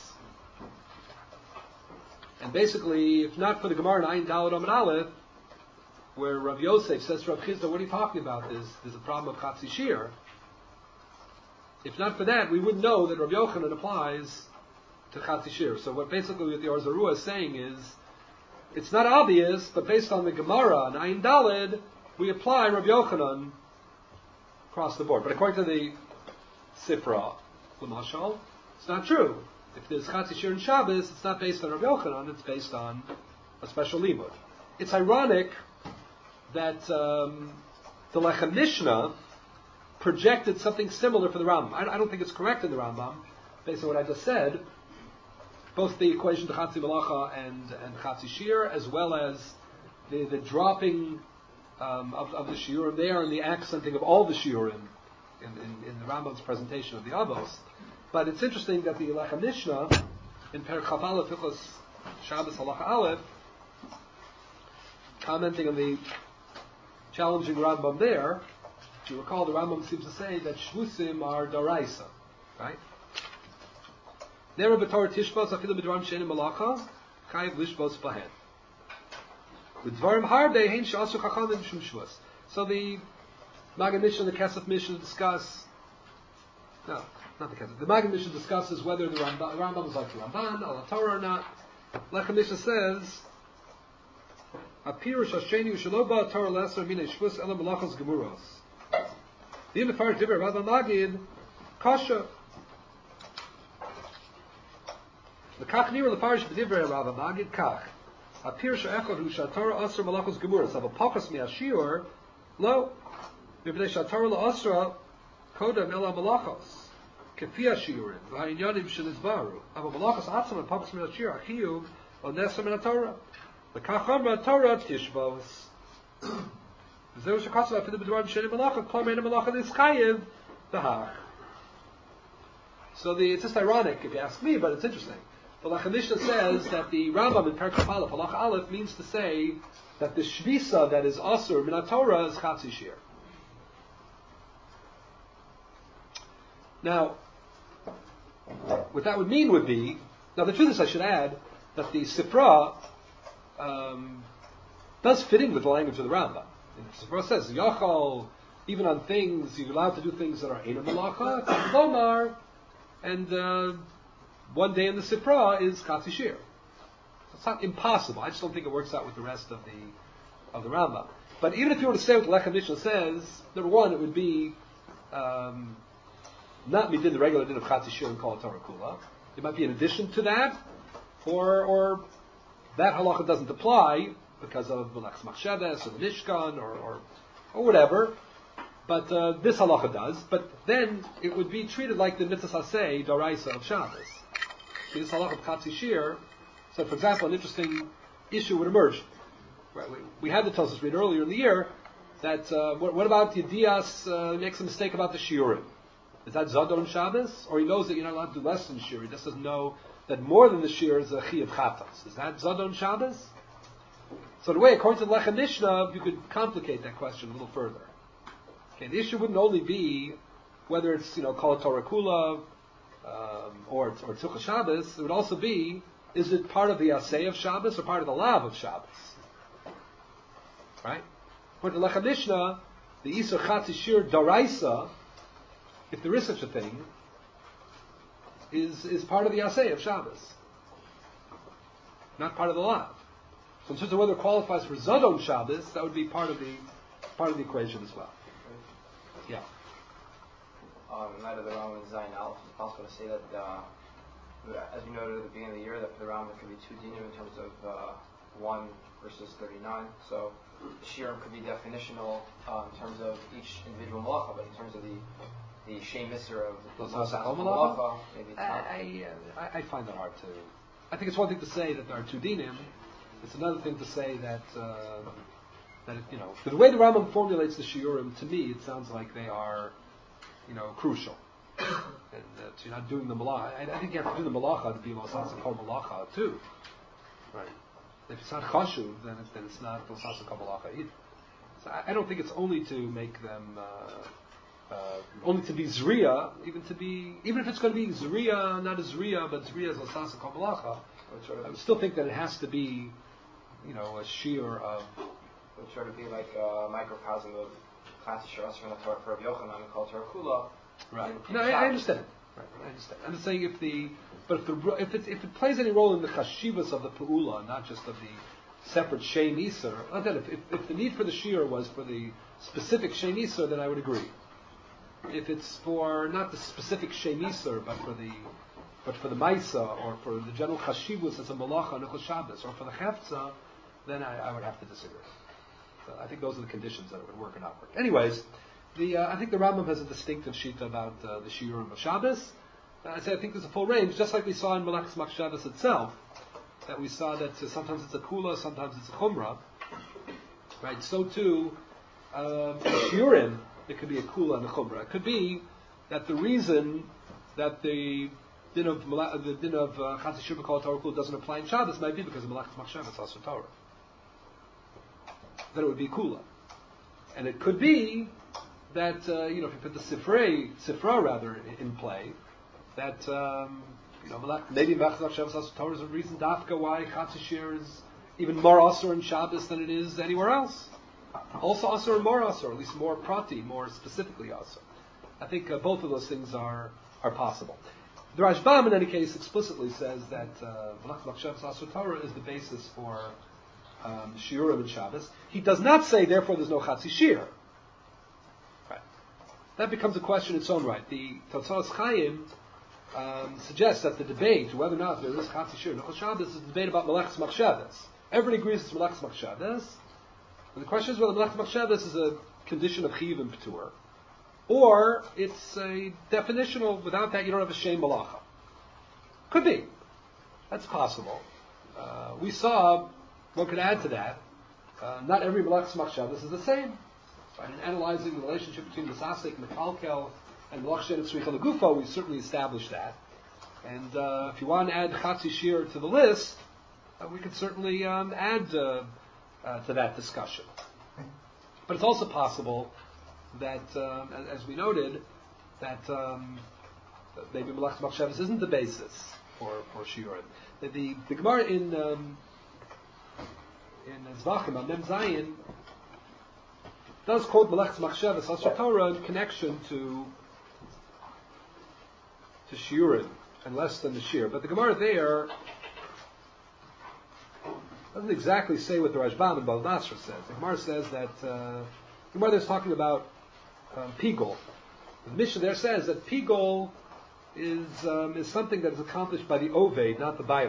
And basically, if not for the Gemara in Ayin Daled Amud Aleph, where Rav Yosef says to Rav Chisda, what are you talking about? There's a problem of Chatzi Shir. If not for that, we wouldn't know that Rav Yochanan applies to Chatzi Shir. So what the Or Zarua is saying is, it's not obvious, but based on the Gemara in Ayin Daled, we apply Rav Yochanan across the board. But according to the Sifra, L'mashal, it's not true. If there's Chatzi Shir and Shabbos, it's not based on Rav Yochanan, it's based on a special limud. It's ironic that the Lechem Mishnah projected something similar for the Rambam. I don't think it's correct in the Rambam, based on what I just said. Both the equation to Chatzi Malacha and Chatzi Shir, as well as the dropping of the Shiurim there and the accenting of all the Shiurim in the Rambam's presentation of the Avos. But it's interesting that the Lechem Mishnah in Perek Chav Aleph Hilchos Shabbos Halacha Aleph, commenting on the challenging Rambam there, if you recall, the Rambam seems to say that Shvusim are Daraisa, right? Nera b'Torah Tishbos afilu b'dvarim she'enim malacha chayiv lishbos bahen. B'dvarim harbe hein she'asu chachamim shum shvus. So the Maggid Mishnah and the Kesef Mishnah discuss. No, not the Kesef. The Maggid Mishnah discusses whether the Rambam is like the Ramban, al Torah or not. Lechem Mishnah says, "Apirush Hasheni u'shelo ba Torah lesser minei shvus ela malachos gemuros." The Imefar Diber Rav Maggid kasha. The kach nira lefarish b'divrei Rav Maggid kach. Apirush echad hu shatorah asr malachos gemuros. Ava pakas mi'ashiur lo. Mipnei shatorah la'asra kodem ela malachos. Kefi ashiurim v'ha'inyanim shenizbaru. Ava malachos atzam and pakas mi'ashiur achiyuv on nesar min haTorah. The kacham Torah tishbos. Zeu shekatzav afilu b'dvarim she'enim malacha kol me'enim malacha nischayev v'hach. So it's just ironic if you ask me, but it's interesting. The Lechem Mishnah says that the Rambam in Perek Chav Aleph, Halacha Aleph, means to say that the shvisa that is asur min haTorah is Chatzi Shir. Now, what that would mean would be, now the truth is, I should add that the Sifra does fit in with the language of the Rambam. The Sifra says, Yachal, even on things, you're allowed to do things that are Eina Malacha, Lomar, and one day in the Sifra is Chatzi Shir. So it's not impossible. I just don't think it works out with the rest of the Rambam. But even if you were to say what the Lechem Mishnah says, number one, it would be not midin the regular din of Chatzi Shir and Kol Torah Kula. It might be in addition to that, or that halacha doesn't apply because of Melech's Machsheves or the Mishkan or whatever. But this halacha does. But then it would be treated like the mitzvah saseh daraisa of Shabbos. This halacha of chatzi shir. So, for example, an interesting issue would emerge. Right, we had the Tosfos read earlier in the year that what about Yedias makes a mistake about the shiurim? Is that Zadon Shabbos? Or he knows that you're not allowed to do less than shir. He just doesn't know that more than the shir is a chi of chatas. Is that Zadon Shabbos? So the way, according to the Lechem Mishnah, you could complicate that question a little further. Okay, the issue wouldn't only be whether it's Kol Torah Kula or Tzukah Shabbos. It would also be, is it part of the Aseh of Shabbos or part of the Lav of Shabbos? Right? According to Lechem Mishnah, the Isur Chatzi Shir Daraisa, if there is such a thing, is part of the Aseh of Shabbos, not part of the Lav. So in terms of whether it qualifies for Zadon Shabbos, that would be part of the equation as well. Yeah. In light of the Rambam and Zayin Aleph, it's possible to say that, as we noted at the beginning of the year, that for the Rambam there could be two dinim in terms of 1 versus 39. So the shiurim could be definitional in terms of each individual malacha, but in terms of the Shem Isser of the malacha, maybe it's not. I find that hard to. I think it's one thing to say that there are two dinim. It's another thing to say that the way the Rambam formulates the shiurim, to me, it sounds like they are, crucial, and that you're not doing the malacha. I think you have to do the malacha to be l'osasa kol malacha too, right? If it's not chashuv, then it's not l'osasa kol malacha either. So I don't think it's only to make them only to be zriya, even if it's going to be zriya, not a zriya, but zriya is l'osasa kol malacha. I would still think that it has to be, a shiur of. It would sort of be like a microcosm of Chatzi Shir Asher and the Torah for Rav Yochanan and Kol Torah Kula. Right. No, I understand. Right. I understand. I'm just saying if it plays any role in the chashivas of the peula, not just of the separate Shem Iser, then if the need for the shiur was for the specific Shem Iser, then I would agree. If it's for not the specific Shem Iser, but for the Maisa, or for the general chashivus as a malacha on Nechol Shabbos, or for the Hefza, then I would have to disagree. So I think those are the conditions that it would work or not work. Anyways, I think the Rambam has a distinctive shita about the shiurim of Shabbos. I think there's a full range, just like we saw in Malachas Shabbos itself, that we saw that sometimes it's a kula, sometimes it's a chumrah. Right? So too, shiurim, it could be a kula and a chumrah. It could be that the reason that the din of Chatzi Shir Kol Torah Kula doesn't apply in Shabbos might be because of Malachas Shabbos also Torah. Then it would be kula, and it could be that if you put the sifra rather in play, that maybe Malachas Shabbos also Torah is a reason dafka why Chatzi Shir is even more asur in Shabbos than it is anywhere else. Also asur and more asur, at least more prati, more specifically asur. I think both of those things are possible. The Rashbam, in any case, explicitly says that Malachas Shabbos asur Torah is the basis for shiurim and Shabbos. He does not say, therefore, there's no Chatzi Shir. Right. That becomes a question in its own right. The Totzalas Chaim suggests that the debate, whether or not there is Chatzi Shir and Nechol Shabbos, is a debate about Malachas Shabbos. Everybody agrees it's Malachas Shabbos. And the question is whether Malachas Shabbos is a condition of Chiv and P'tur, or it's a definitional, without that you don't have a Shem Malacha. Could be. That's possible. We saw, one could add to that, not every Malachas Shabbos is the same. Right? In analyzing the relationship between Misasek, Mekalkel, and Malach Shen and Tzricha Legufo, we certainly established that. And if you want to add Chatzi Shir to the list, we could certainly add to that discussion. But it's also possible that, as we noted, that maybe Malachas Shabbos isn't the basis for Shiurim. The Gemara in Zvachim, on Mem Zayin, does quote Malachas Shabbos Asher Torah in connection to Shiurim, and less than the Shir. But the Gemara there doesn't exactly say what the Rashbam and Baal Nasra says. The Gemara says that the Gemara there is talking about Pigol. The Mishnah there says that Pigol is something that is accomplished by the Oved, not the Bailim.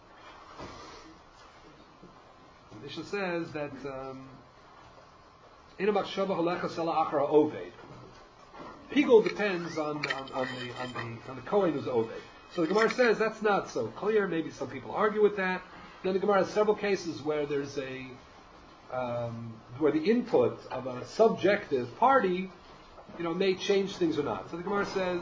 The Mishnah says that In a machshava halechas ela achar ha'oved. Pigul depends on the Kohen who's Oved. So the Gemara says that's not so clear. Maybe some people argue with that. Then the Gemara has several cases where there's where the input of a subjective party, may change things or not. So the Gemara says,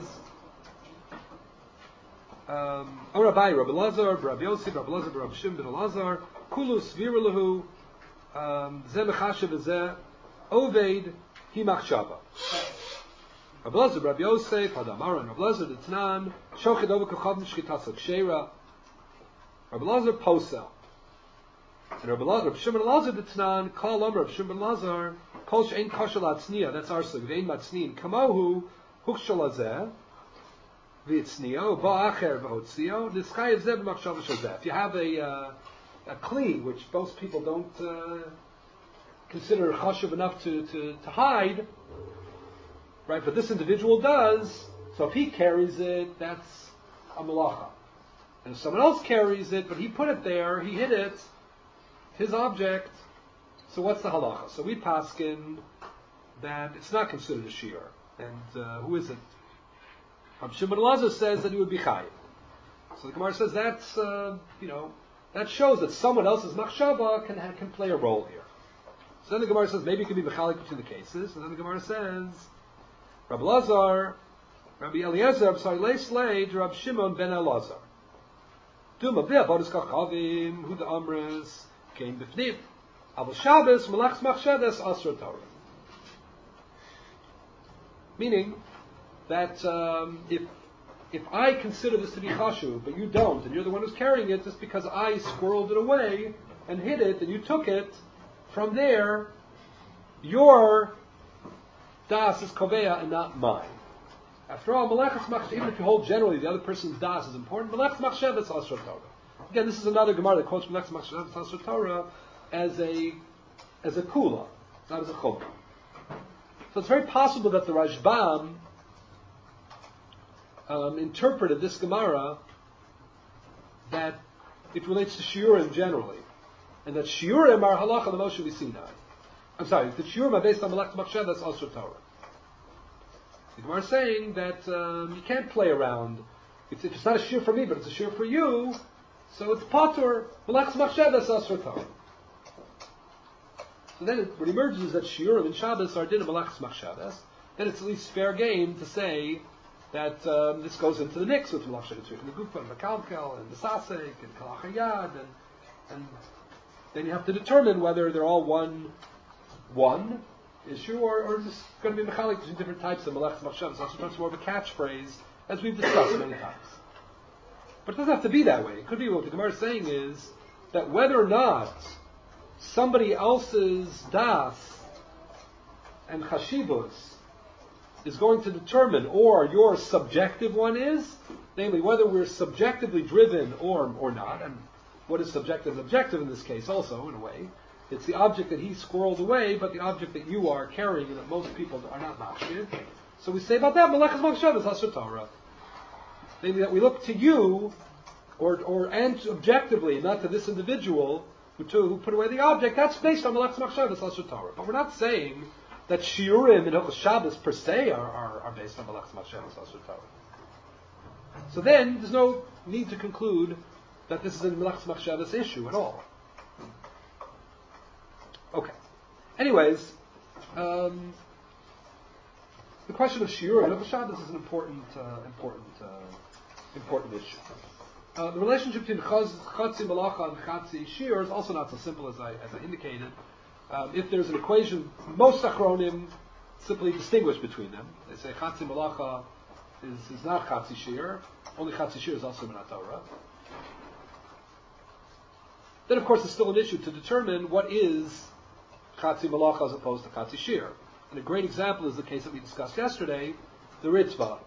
Rabbi Lazar, Rabbi Yosef, Rabbi Lazar, Rabbi Shimon ben Elazar, Kulu Svira Lahu, Zeh Mechashav Zeh Oved Himachshava. Rabbi Lazar, Rabbi Yosef, Hadamara, and Rabbi Lazar D'Tnan, Shochid Over Kachav Nishkitasa Kshera, Rabbi Lazar Posel. And Rabbi Shimon ben Elazar D'Tnan, Kol Omer, Rabbi Shimon ben Elazar, Kol She'ein Kashal Atzniya, that's our sug, Ve'ein Matzniyin, Kamohu, Hukshal Azeh, V'Itznio, Ba'acher V'Hotzio, Nischayev Zeh B'Machshav Shazeh. If you have a kli, which most people don't consider chashuv enough to hide, right? But this individual does, so if he carries it, that's a malacha. And if someone else carries it, but he put it there, he hid it, his object, so what's the halacha? So we paskin that it's not considered a shear. And who is it? Shimon ben Elazar says that he would be chayiv. So the Gemara says that's, that shows that someone else's machshava can play a role here. So then the Gemara says maybe it could be mechalik between the cases. And then the Gemara says, Rabbi Lazar, Rabbi Eliezer, Rabbi Shimon ben Elazar. Duma b'ya bodis kachavim, hu the amres, came b'fnim. Aval Shabbos, malachs machshadas, asra Torah. Meaning that if I consider this to be chashuv, but you don't, and you're the one who's carrying it, just because I squirreled it away and hid it, and you took it, from there, your das is koveya and not mine. After all, malachas machshav, even if you hold generally the other person's das is important, malachas machshav is asra Torah. Again, this is another Gemara that quotes malachas machshav is asra Torah as a kula, not as a chumrah. So it's very possible that the Rashbam interpreted this Gemara that it relates to shiurim generally, and that shiurim are halacha the Moshe Sinai. I'm sorry, the shiurim are based on malachas machshav, that's asra Torah. The Gemara is saying that you can't play around. If it's not a shiur for me, but it's a shiur for you, so it's patur malachas machshav, that's asra Torah. So then what emerges is that shiurim and Shabbos are din of malachas machshavas. Then it's at least fair game to say that this goes into the mix with malachas machshavas and the gufa and the kalkel and the sasek and kalachayad, and then you have to determine whether they're all one issue or just going to be mechalik between different types of malachas machshavas. Also, it's more of a catchphrase, as we've discussed many times. But it doesn't have to be that way. It could be what the Gemara is saying is that whether or not somebody else's das and chashivos is going to determine, or your subjective one is, namely whether we're subjectively driven or not, and what is subjective and objective in this case also, in a way. It's the object that he squirreled away, but the object that you are carrying and that most people are not machshiv. So we say about that, malachas machshav is asra Torah. Namely that we look to you, and objectively, not to this individual, who put away the object, that's based on malachas machshav, it's asra Torah. But we're not saying that shiurim and hilchos Shabbos per se are based on malachas machshav, it's asra Torah. So then, there's no need to conclude that this is a malachas machshavas issue at all. Okay. Anyways, the question of shiurim and hilchos Shabbos is an important issue. The relationship between chatzi malacha and chatzi shir is also not so simple as I indicated. If there's an equation, most achronim simply distinguish between them. They say chatzi malacha is not chatzi shir. Only chatzi shir is also min Torah. Then, of course, it's still an issue to determine what is chatzi malacha as opposed to chatzi shir. And a great example is the case that we discussed yesterday, the Ritzvah.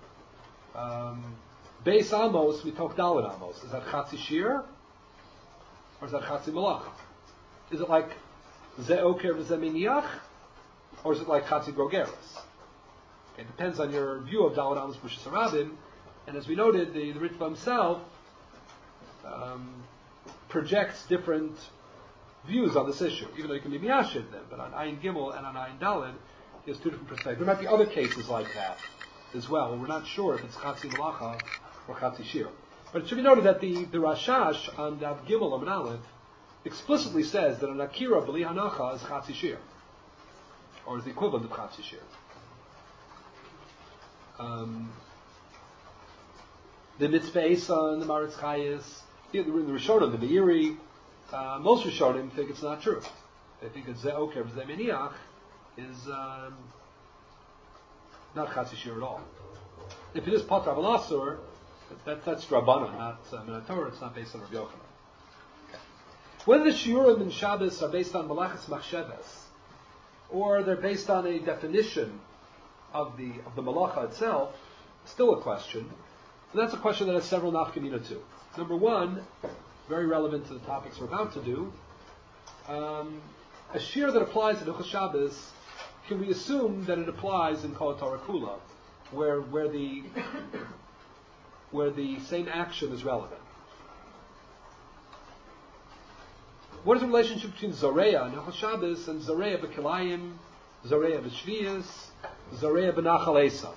Beis Amos, we talk Dalet Amos. Is that chatzi shir? Or is that chatzi malacha? Is it like ze oker v'ze miniach? Or is it like chatzi grogeres? Okay, it depends on your view of Dalet Amos B'Shus Harabim. And as we noted, the Ritzvah himself projects different views on this issue, even though you can be miyashiv them. But on Ayin Gimel and on Ayin Daled, he has two different perspectives. There might be other cases like that as well, where we're not sure if it's Chatzi Malacha or Chatzi Shir. But it should be noted that the Rashash on Dav Gimel Amud Aleph explicitly says that an Akira B'li Hanacha is Chatzi Shir, or is the equivalent of Chatzi Shir. The Mitzvah on the Maritz Chayes, the Rishonim, the Meiri, most Rishonim think it's not true. They think that Ze'oker Ze'meniach is not Chatzi Shir at all. If it is Patra B'lasur, that's Rabbanan, not Minatorah. It's not based on Rabbi Yochanan. Okay. Whether the Shiurim in Shabbos are based on Malachas Machsheves, or they're based on a definition of the Malacha itself, still a question. And that's a question that has several nafkamina too. Number one, very relevant to the topics we're about to do, a shir that applies in Hilchos Shabbos, can we assume that it applies in Kol Torah Kula, where the same action is relevant? What is the relationship between Zoreya and Hilchos Shabbos and Zoreya b'Kilayim, Zoreya b'Shviyas, Zoreya b'Nachal Esam?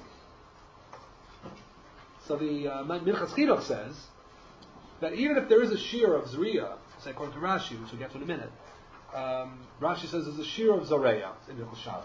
So the Minchas Chinuch says that even if there is a shir of Zoreya, say according to Rashi, which we'll get to in a minute, Rashi says there's a shir of Zoreya in Hilchos Shabbos.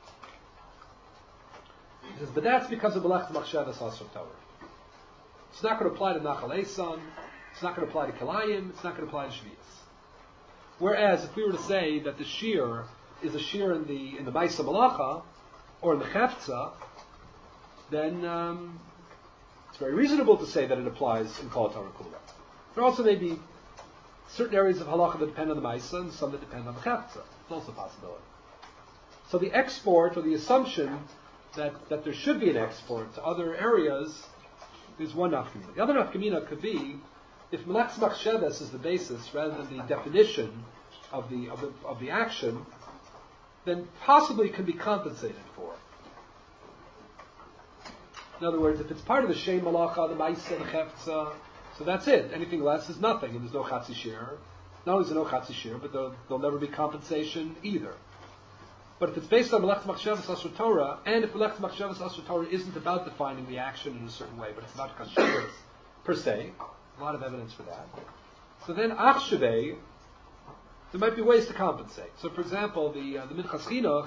He says, but that's because of Melech Machshavas Asur Torah. It's not going to apply to Nachal Esam, it's not going to apply to Kilayim, it's not going to apply to Shviyas. Whereas if we were to say that the shir is a shir in the Maisa Malacha or in the Chefza, then it's very reasonable to say that it applies in Kol Torah Kula. There also may be certain areas of halacha that depend on the Maisa and some that depend on the Chefza. It's also a possibility. So the export or the assumption that there should be an export to other areas is one nafkamina. The other nafkamina could be if Melech Machshavas is the basis rather than the definition of the action, then possibly it can be compensated for. In other words, if it's part of the Shem Malacha, the Maisa, the Chefza, so that's it. Anything less is nothing, and there's no Chatzi Shir. Not only is there no Chatzi Shir, but there'll never be compensation either. But if it's based on Melech Machshavas Asur Torah, and if Melech Machshavas Asur Torah isn't about defining the action in a certain way, but it's about Kashrus per se, a lot of evidence for that. So then Achshavei, there might be ways to compensate. So for example, the Minchas Chinuch,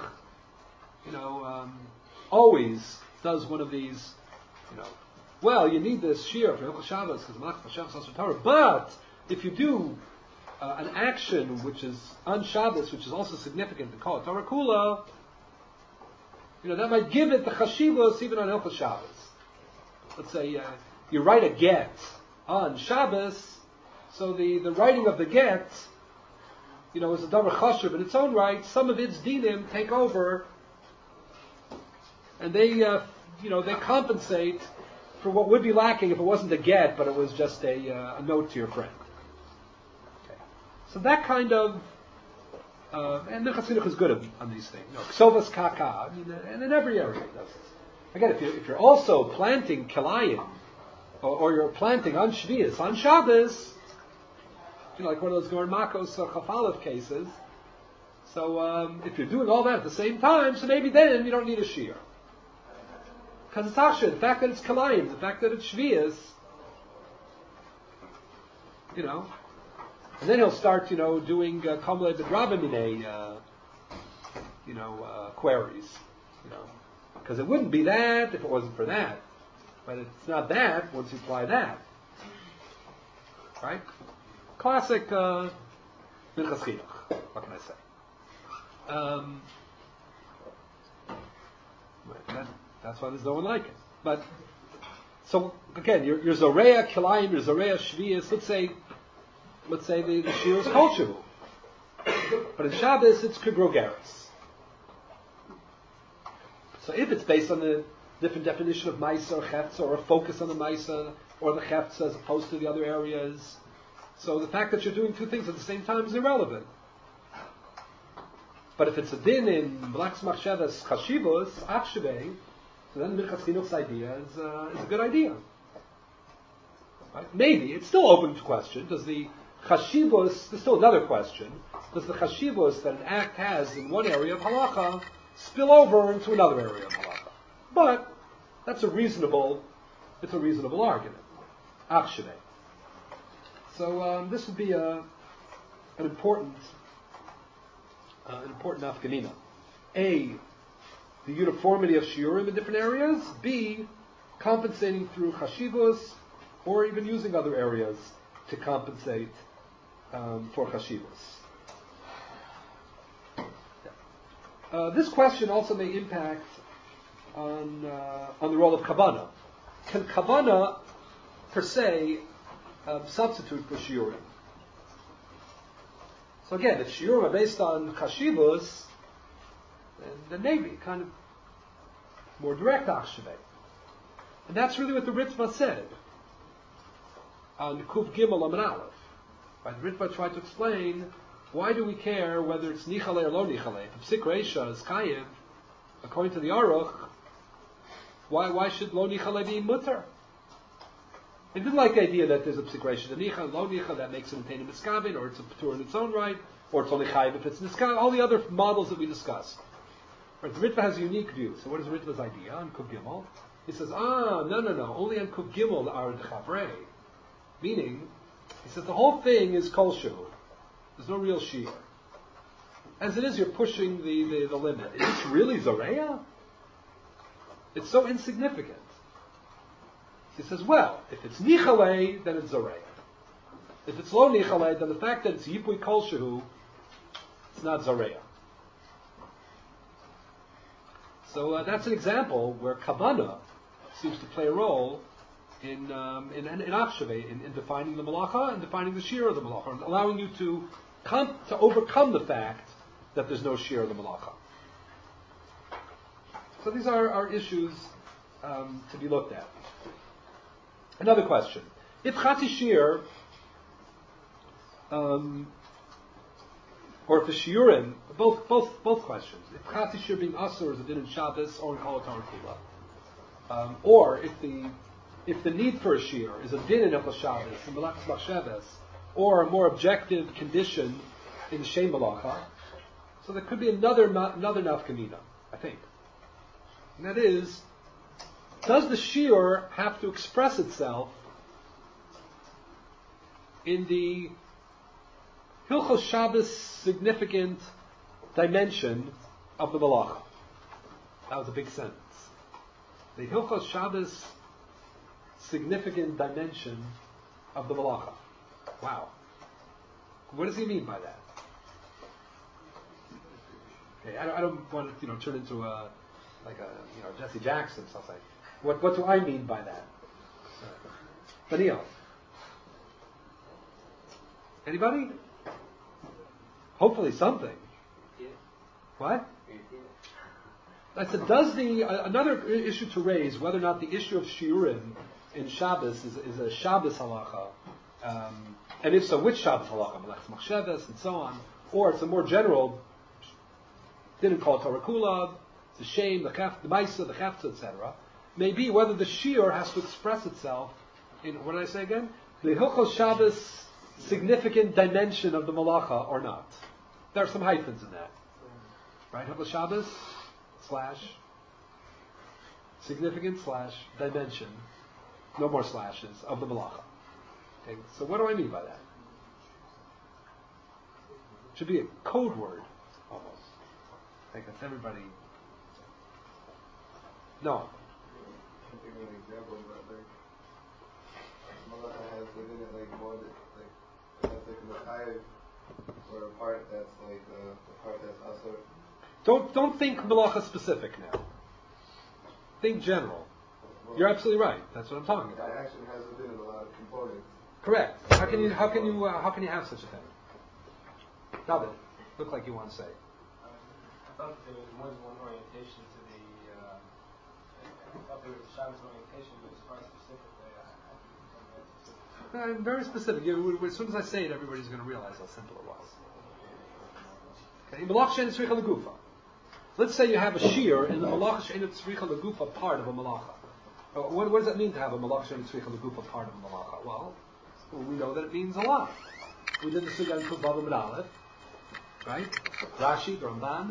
always does one of these, well, you need this shir for Hilchos Shabbos because Melech Machshavas Asur Torah, but if you do an action which is on Shabbos, which is also significant to Kol Torah Kula, that might give it the chashivos even on Hilchos Shabbos. Let's say you write a get on Shabbos, so the writing of the get, is a davar chashuv in its own right. Some of its dinim take over, and they compensate for what would be lacking if it wasn't a get, but it was just a note to your friend. So that kind of, and Minchas Chinuch is good on these things. Ksovas kaka, and in every area it does this. Again, if you're also planting kilayim, or you're planting on Shviyas, on Shabbos, like one of those Goren Makos or Chafalev cases, so if you're doing all that at the same time, so maybe then you don't need a shir. Because it's Asher, the fact that it's kilayim, the fact that it's Shviyas, and then he'll start, doing Kamle B'Dravimine, queries, because it wouldn't be that if it wasn't for that. But it's not that once you apply that. Right? Classic Minchas Chinuch. What can I say? That's why there's no one like it. But, so, again, your Zoreya Kilayim, your Zoreya Shviyas, let's say the shir is Kol Shavua. But in Shabbos, it's Kegrogeris. So if it's based on the different definition of Maisa or Chefza, or a focus on the Maisa or the Chefza as opposed to the other areas, so the fact that you're doing two things at the same time is irrelevant. But if it's a din in Melech Machshavas Chashivos, Achshavei, so then Minchas Chinuch's idea is a good idea. Right? Maybe, it's still open to question. Does the Chashivos, there's still another question. does the chashivos that an act has in one area of halacha spill over into another area of halacha? But that's a reasonable argument. Achsheveh. So this would be an important nafkamina. A, the uniformity of shiurim in different areas. B, compensating through chashivos, or even using other areas to compensate for chashivos. This question also may impact on the role of kavanah. Can kavanah per se substitute for shiurim? So again, if shiurim are based on chashivos, then maybe kind of more direct achsheveh. And that's really what the Ritva said on Kuf Gimel Amud Aleph. Right? The Ritva tried to explain, why do we care whether it's nichale or lo nichale? If Psik Reisha is kayev, according to the Aruch, why should lo nichale be mutter? He didn't like the idea that there's a Psik Reisha, the nichale, lo nichale, that makes it a miskabin, or it's a patur in its own right, or it's only chayev if it's niskabin, all the other models that we discussed. Right? The Ritva has a unique view. So what is Ritva's idea on Kuf Gimel? He says, no, only on Kuf Gimel are the chavrei. Meaning, he says the whole thing is kol shehu. There's no real shiur. As it is, you're pushing the limit. Is this really Zoreya? It's so insignificant. He says, well, if it's Nichale, then it's Zoreya. If it's Lo Nichale, then the fact that it's Yipui Kol Shehu, it's not Zoreya. So that's an example where Kavanah seems to play a role in Achsheveh, in defining the Malacha and defining the Shir of the Malacha, and allowing you to overcome the fact that there's no Shir of the Malacha. So these are issues to be looked at. Another question. If Chatzi Shir, or if the Shiurim, both questions, if Chatzi Shir being Asur is a din in Shabbos or in Kol HaTorah Kula, or if the need for a Shir is a din in Echel Shabbos, in Malachas Machshavos, or a more objective condition in Shem Malacha, so there could be another nafkamina, I think. And that is, does the Shir have to express itself in the Hilchos Shabbos significant dimension of the Malacha? That was a big sentence. The Hilchos Shabbos significant dimension of the Malacha. Wow. What does he mean by that? Okay, I don't want to turn into a Jesse Jackson. So I'll say, what do I mean by that? Daniel. Anybody? Hopefully something. What? I said, does another issue to raise, whether or not the issue of shiurim in Shabbos is a Shabbos halacha, and if so, which Shabbos halacha, Malachas Machshavos and so on, or it's a more general, didn't call it Torah Kula, the Shem, the Maisa, the Chafta, etc. Maybe whether the shiur has to express itself in, what did I say again? The Hilchos Shabbos significant dimension of the Malacha or not. There are some hyphens in that. Right? Hilchos Shabbos / significant / dimension, no more slashes, of the Malacha. Okay, so what do I mean by that? It should be a code word, almost. I think that's everybody. No. I think of an example, but Malacha has within it that's like a Machayev, or a part that's like the part that's also. Don't think Malacha specific now. Think general. Well, you're absolutely right. That's what I'm talking about. That action has within it a lot of components. Correct. How can you have such a thing? David, look like you want to say. I thought there was more than one orientation to the. I thought there was a Shabbos orientation, but it's quite specifically. Very specific. As soon as I say it, everybody's going to realize how simple it was. Okay. Malach she'en tzricha legufa. Let's say you have a shiur in the malach she'en tzricha legufa part of a malacha. What does that mean to have a malach she'en tzricha legufa part of a malacha? Well, we know that it means a lot. We did this again for Bava Amud Aleph. right? Rashi, the Ramban,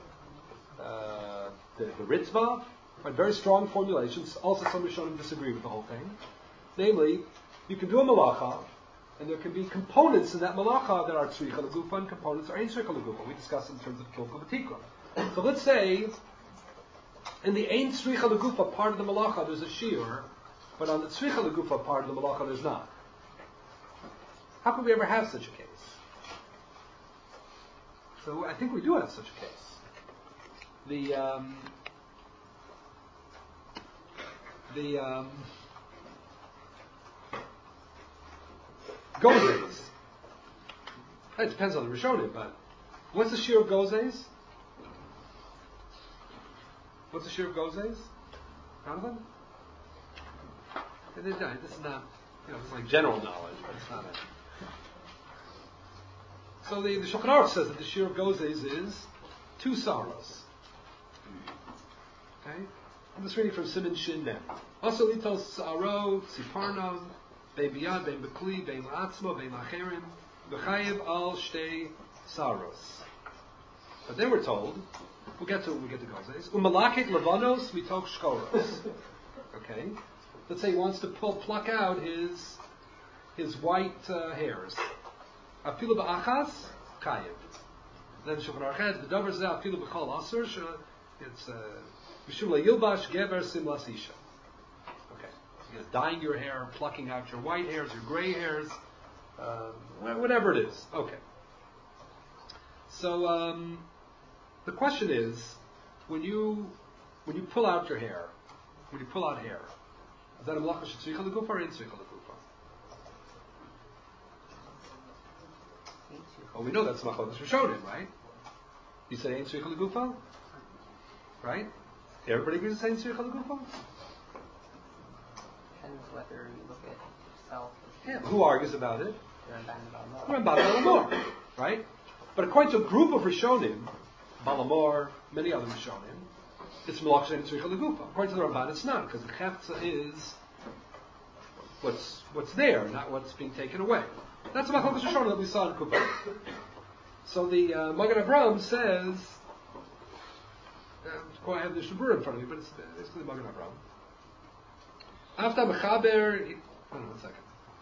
the Ritzvah, right? Very strong formulations. Also, some Rishonim disagree with the whole thing. Namely, you can do a malacha, and there can be components in that malacha that are tzricha l'gufa, and components are ein tzricha l'gufa. We discussed it in terms of kilkul v'tikra. So let's say, in the ein tzricha l'gufa part of the malacha, there's a shiur, but on the tzricha l'gufa part of the malacha, there's not. How could we ever have such a case? So I think we do have such a case. The gozes. It depends on the Rishonim, but what's the shiur of gozes? What's the shiur of gozes? Jonathan? This is not, it's like general knowledge, but it's not. So the Shulchan Aruch says that the shiur of gozes is 2 saros. Okay? I'm just reading from Siman Shin Mem. Also litos saro, tziparnav, bein biyad, bein bekli, bein la'atzmo, bein la'cherim, b'chayiv al shtei saros. But then we're told, we'll get to gozes, umalakit levanos mitok shkoros. Okay? Let's say he wants to pluck out his white hairs. Afilu ba'achas, kayiv. Then Shulchan Aruch has the davar zeh afilu b'chol asur. It's mishum la'yilbash geber sim lasisha. Okay, so dyeing your hair, plucking out your white hairs, your gray hairs, whatever it is. Okay. So the question is, when you pull out your hair, when you pull out hair, is that a malacha shetzricha l'gufa or ein tzricha l'gufa? Well, we know that's machlokes Rishonim, right? You say ein tzricha l'gufa, right? Everybody agrees it's ein tzricha l'gufa. Depends whether you look at yourself. Yeah, who argues about it? Ramban Balamor, right? But according to a group of Rishonim, Balamor, many other Rishonim, it's malach she'ein tzricha l'gufa. According to the Ramban, it's not, because the chefza is what's there, not what's being taken away. That's the machlokes Rishonim that we saw in Kuppah. So the Magen Avraham says, I have the Shabur in front of me, but it's basically Magen Avraham. After Mechaber, hold on 1 second.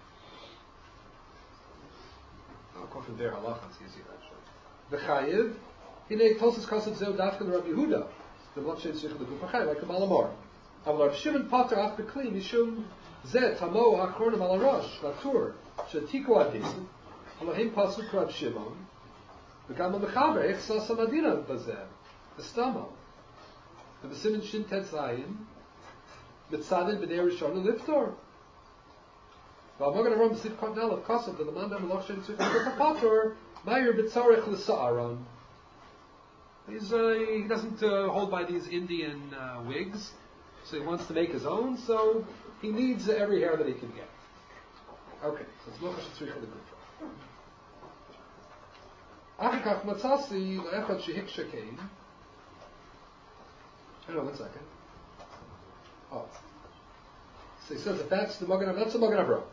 I'll quote from there halacha, it's easier actually. V'chayiv, hinei Tosas Kasav Zeu Dafkan Rabbi Yehuda, the malach she'ein tzricha l'gufa chayiv, like the Balamor. Aval Rabbi Shimon Pater af bekli mishum zeh tamo ha'achronim al harash latur she'tiku adin halahim pasuk Rabbi Shimon v'gam ha'mechaber eich sasa madina bazeh v'stamo v'besimin shin tetzayin mitzadin b'nei rishon liftor v'amagan aram b'sif kotnal of kasav the lamanda malach she'ein tzricha l'gufa pater ma'ir b'tzarech l'sa'aron. He doesn't hold by these Indian wigs, so he wants to make his own, so he needs every hair that he can get. Okay, so it's Mochash Tzricha L'Gufa. Achikach Matzasi Le'echad Shehik Shekain. Hang on 1 second. Oh. So he says that that's the Magen Avraham.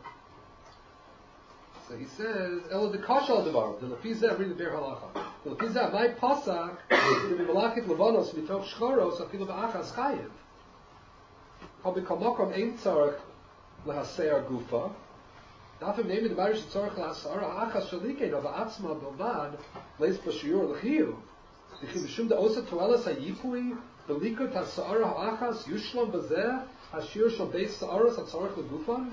So he says, Ela Dekashal Devar, the Lefizah, read the Be'er Halacha. The Lefizah, my Pasak, the Malachit Levanos, Mitoch Shchoros, Afilu Ba'achas Chayiv. Habikal Makom Ein Tzarech Lehaseir Gufa. Dafim Nemi the Marish Tzarech Lehaseir, Achas Shalikein, Ava Atzma Bilvad, Leis Bashiur Lechiyu. The Chibishum the Osa Toelas HaYipui, the Likut HaSa'ar HaAchas, Yushlam Bazeh, Hashir Shal Beis Sa'aras HaTzarech Legufan.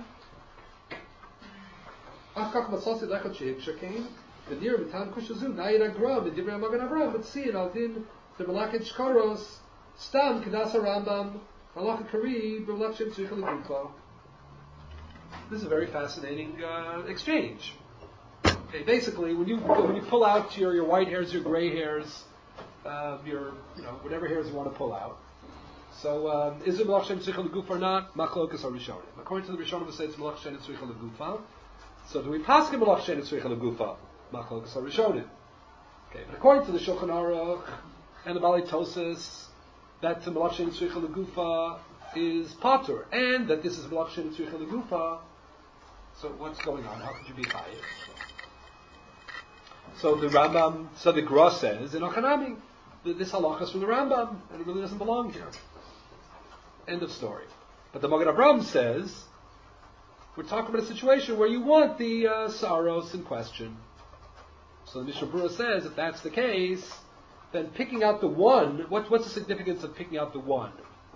Achak Masasi Lechot Sheik Shekain, the near Mitan Kushazu, Nayin Agram, the Divrei Magen Avraham, but see in Aldin, the Malachit Shkoros, Stam, Kedasa Rambam, Malachit Kari, B'Malach Shem Tzricha L'Gufa. This is a very fascinating exchange. Okay, basically, when you pull out your white hairs, your gray hairs, your whatever hairs you want to pull out. So is it Malach Shem Tzricha L'Gufa or not? Machlokas HaRishonim. According to the Rishonim, we say it's Malach Shem Tzricha L'Gufa. So do we pass him Malach She'ein Tzricha L'Gufa? Machlokas HaRishonim. Okay, but according to the Shulchan Aruch and the Bali Tosas, that the Malach She'ein Tzricha L'Gufa is patur, and that this is Malach She'ein Tzricha L'Gufa. So what's going on? How could you be chayiv? So the Rambam, so the Gra says in Ochanami, this halacha is from the Rambam, and it really doesn't belong here. End of story. But the Magen Avraham says, we're talking about a situation where you want the Saros in question. So the Mishnah Berurah says, if that's the case, then picking out the one, what's the significance of picking out the one?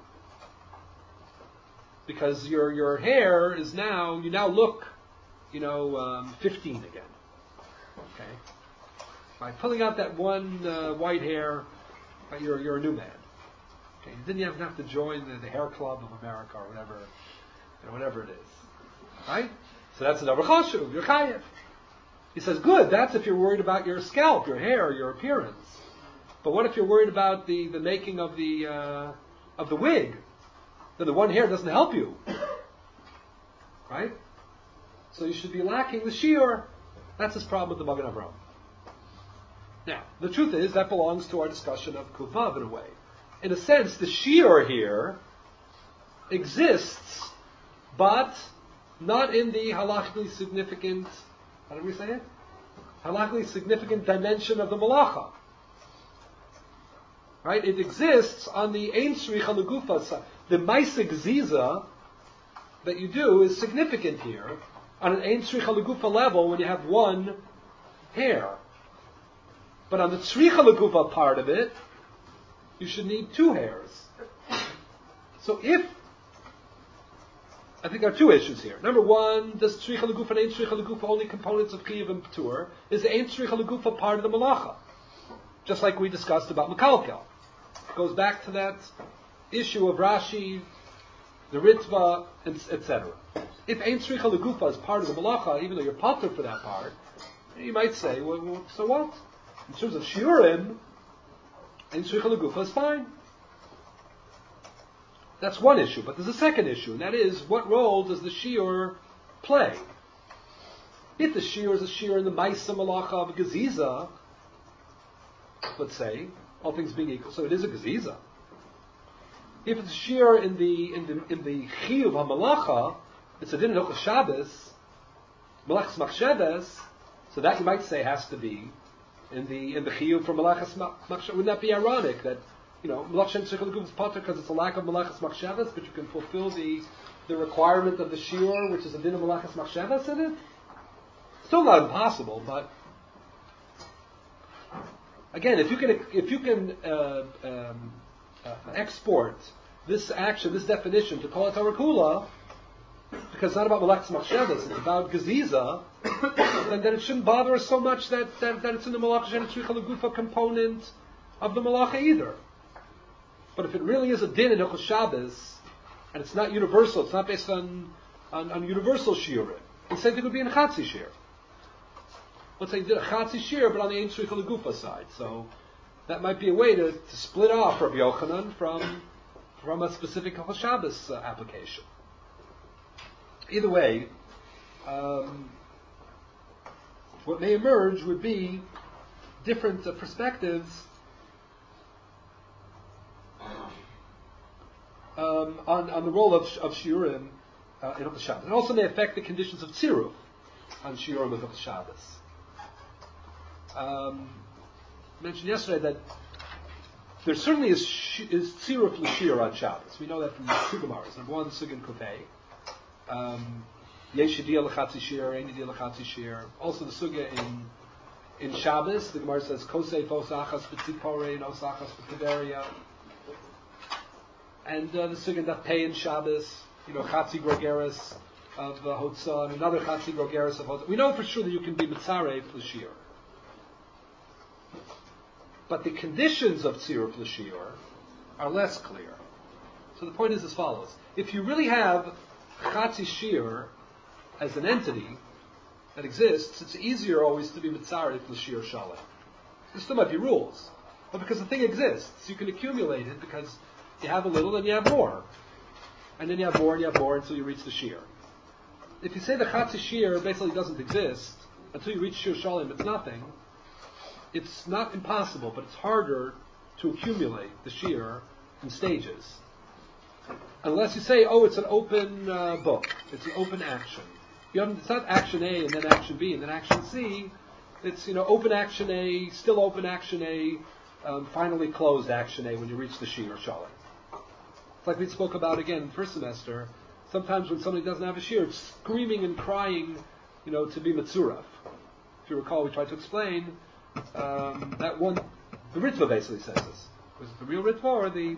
Because your hair is now, you now look, 15 again. Okay? By pulling out that one white hair, you're a new man. Okay? Then you have to join the hair club of America or whatever it is. Right? So that's another chashuv, you're chayev. He says, good, that's if you're worried about your scalp, your hair, your appearance. But what if you're worried about the making of the wig? Then the one hair doesn't help you. Right? So you should be lacking the shiur. That's his problem with the Magen Avraham. Now, the truth is, that belongs to our discussion of Kuvav in a way. In a sense, the shiur here exists, but not in the halachically significant, how do we say it? Halachically significant dimension of the malacha. Right? It exists on the Ein Tzricha L'Gufa side. The Maisa Gziza that you do is significant here on an Ein Tzricha L'Gufa level when you have one hair. But on the Tzricha L'Gufa part of it, you should need two hairs. So I think there are two issues here. Number one, does Tzricha L'Gufa and Ein Tzricha L'Gufa only components of Chiyuv and P'tur? Is the Ein Tzricha L'Gufa part of the Malacha? Just like we discussed about Mekalkel. It goes back to that issue of Rashi, the Ritva, etc. If Ein Tzricha L'Gufa is part of the Malacha, even though you're patur for that part, you might say, well, so what? In terms of Shiurim, Ein Tzricha L'Gufa is fine. That's one issue, but there's a second issue, and that is, what role does the shiur play? If the shiur is a shiur in the Maisa Malacha of a Geziza, let's say, all things being equal, so it is a Geziza. If it's a shiur in the Chiyuv HaMalacha, it's a din of Shabbos, Malachas Machshavas, so that you might say has to be in the Chiyuv for Malachas Machshavas. Wouldn't that be ironic that Malach Ein Tzricha L'Gufa is patur because it's a lack of Malachas Machshavas, but you can fulfill the requirement of the shiur, which is a din of Malachas Machshavas in it? Still not impossible, but again, if you can export this action, this definition to call it Torah Kula, because it's not about Malachas Machshavas, it's about Geziza, then it shouldn't bother us so much that it's in the Malach Ein Tzricha L'Gufa component of the Malacha either. But if it really is a din in Hilchos Shabbos, and it's not universal, it's not based on universal shiurim, the same thing would be in a Chatzi Shir. Let's say you did a Chatzi Shir, but on the Ein Tzricha L'Gufa side. So that might be a way to split off Rabbi Yochanan from a specific Hilchos Shabbos application. Either way, what may emerge would be different perspectives on the role of shiurim in Hilchos Shabbos. It also may affect the conditions of tziruf on shiurim of Hilchos Shabbos. I mentioned yesterday that there certainly is tziruf l'shir on Shabbos. We know that from the two Gemaras. Number one, Sugin Kufay. Yesh yediyah l'chatzi shir, ein yediyah l'chatzi shir. Also the sugya in Shabbos, the Gemara says, Kosei fos achas b'tzipore, nos achas b'tiberia. And the sugya that pay in Shabbos, chatzi grogeres of Hotzah, and another chatzi grogeres of Hotzah. We know for sure that you can be mitzareh l'shir. But the conditions of tziruf l'shir are less clear. So the point is as follows. If you really have chatzi shir as an entity that exists, it's easier always to be mitzareh l'shir shalem. There still might be rules. But because the thing exists, you can accumulate it because you have a little and you have more. And then you have more and you have more until you reach the shir. If you say the chatzi shir basically doesn't exist, until you reach shir shalem, it's nothing. It's not impossible, but it's harder to accumulate the shir in stages. Unless you say, it's an open book. It's an open action. It's not action A and then action B and then action C. It's open action A, still open action A, finally closed action A when you reach the Shir Shalom. It's like we spoke about again first semester. Sometimes when somebody doesn't have a Shir, it's screaming and crying, to be Metzuraf. If you recall, we tried to explain that one. The Ritva basically says this. Was it the real Ritva or the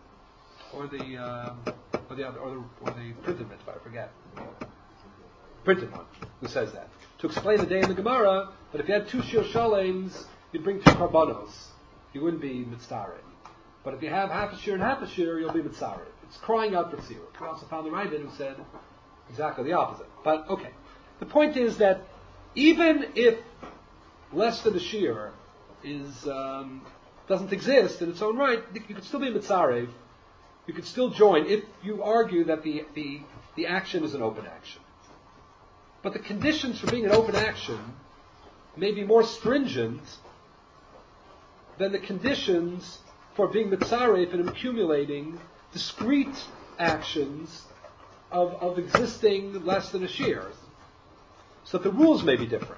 printed Ritva? I forget. Printed one who says that to explain the day in the Gemara that if you had 2 Shir Shalems, you'd bring 2 Karbanos. You wouldn't be Mitzareh. But if you have half a Shir and half a Shir, you'll be Mitzareh. It's crying out for Tzirah. We also found the Ravid who said exactly the opposite. But okay, the point is that even if less than a Shir doesn't exist in its own right, you could still be Mitzareh. You could still join if you argue that the action is an open action. But the conditions for being an open action may be more stringent than the conditions for being mitzaref and accumulating discrete actions of existing less than a shir. So the rules may be different.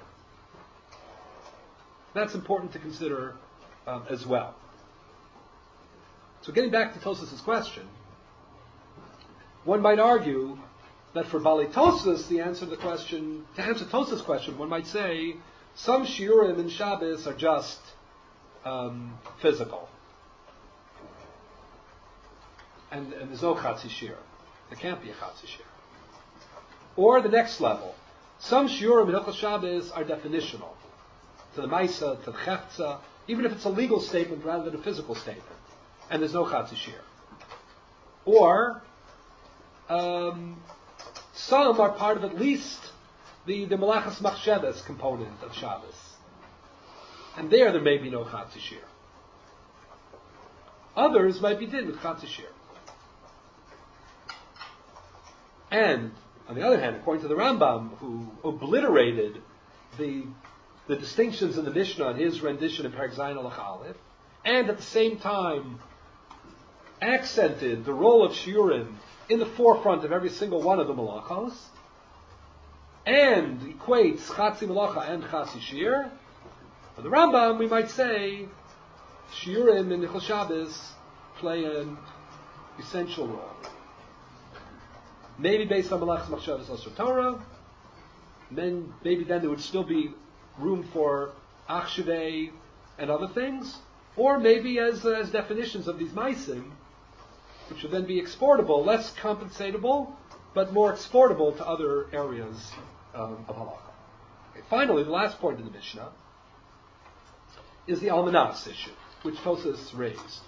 That's important to consider as well. So getting back to Tosas' question, one might argue that for Bali Tosas, to answer Tosas' question, one might say some shiurim in Shabbos are just physical. And there's no Chatzi Shir. There can't be a Chatzi Shir. Or the next level. Some shiurim in Hilchos Shabbos are definitional. To the Maisa, to the Chefza, even if it's a legal statement rather than a physical statement. And there's no Chatzi Shir. Or some are part of at least the Malachas Machshavas component of Shabbos. And there may be no Chatzi Shir. Others might be did with Chatzi Shir. And, on the other hand, according to the Rambam, who obliterated the distinctions in the Mishnah in his rendition in Perek Zayin Alach Aleph, and at the same time accented the role of shiurim in the forefront of every single one of the malachos, and equates Chatzi Malacha and Chatzi Shir, for the Rambam, we might say shiurim in Hilchos Shabbos play an essential role. Maybe based on Malachas Machshavas Osher Torah, maybe then there would still be room for Achshevei and other things, or maybe as definitions of these Maisim, which would then be exportable, less compensatable, but more exportable to other areas of Halacha. Okay, finally, the last point in the Mishnah is the Almanas issue, which Tosas raised.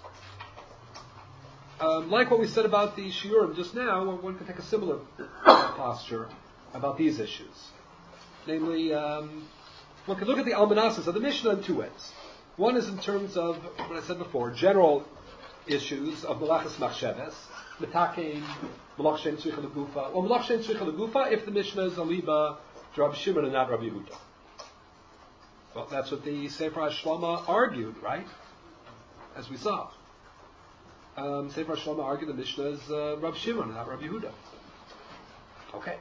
Like what we said about the Shiurim just now, one could take a similar posture about these issues. Namely, one could look at the Almanasas of the Mishnah in 2 ways. One is in terms of, what I said before, general issues of Malachas Machshavas, Metakein, Malach Shein Tzricha L'Gufa, or Malach Shein Tzricha L'Gufa if the Mishnah is Aliba to Rabbi Shimon and not Rabbi Yehuda. Well, that's what the Sefer HaShlama argued, right? As we saw. Sefer HaShlama argued the Mishnah is Rabbi Shimon and not Rabbi Yehuda. Okay.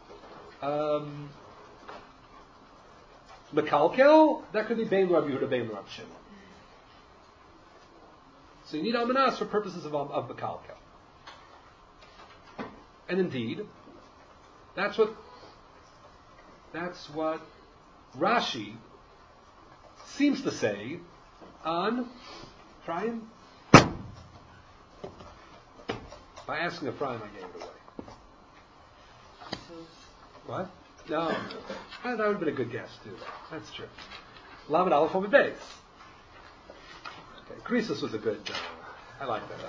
Mekalkel, that could be Bein Rabbi Yehuda, Bein Rabbi Shimon. So you need Almanas for purposes of Mekalkel. And indeed, that's what Rashi seems to say on Ephraim. By asking Ephraim, I gave it away. What? No. That would have been a good guess, too. That's true. Lamed Aleph Amud Beis. Okay. Krisus was a good... I like that.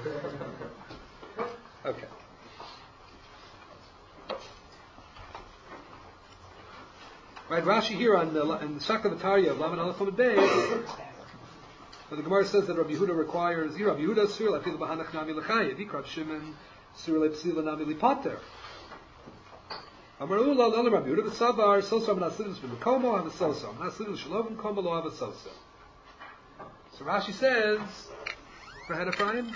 Okay. Right, Rashi here in the Sakta V'Tarya of Lamed Aleph Amud Beis, but the Gemara says that Rabbi Yehuda requires, Rabbi Yehuda Sur Lefil B'Hanach Nami L'Chayev, Rabbi Shimon Sur Lepsila Nami L'Pater. Amar Ula L'Olam Rabbi Yehuda V'Savar Sosom Nasidus V'Mekomo Have a Sosom Nasidus Shalom Komo Lo Have a Sosom. So Rashi says, go ahead, Ephraim.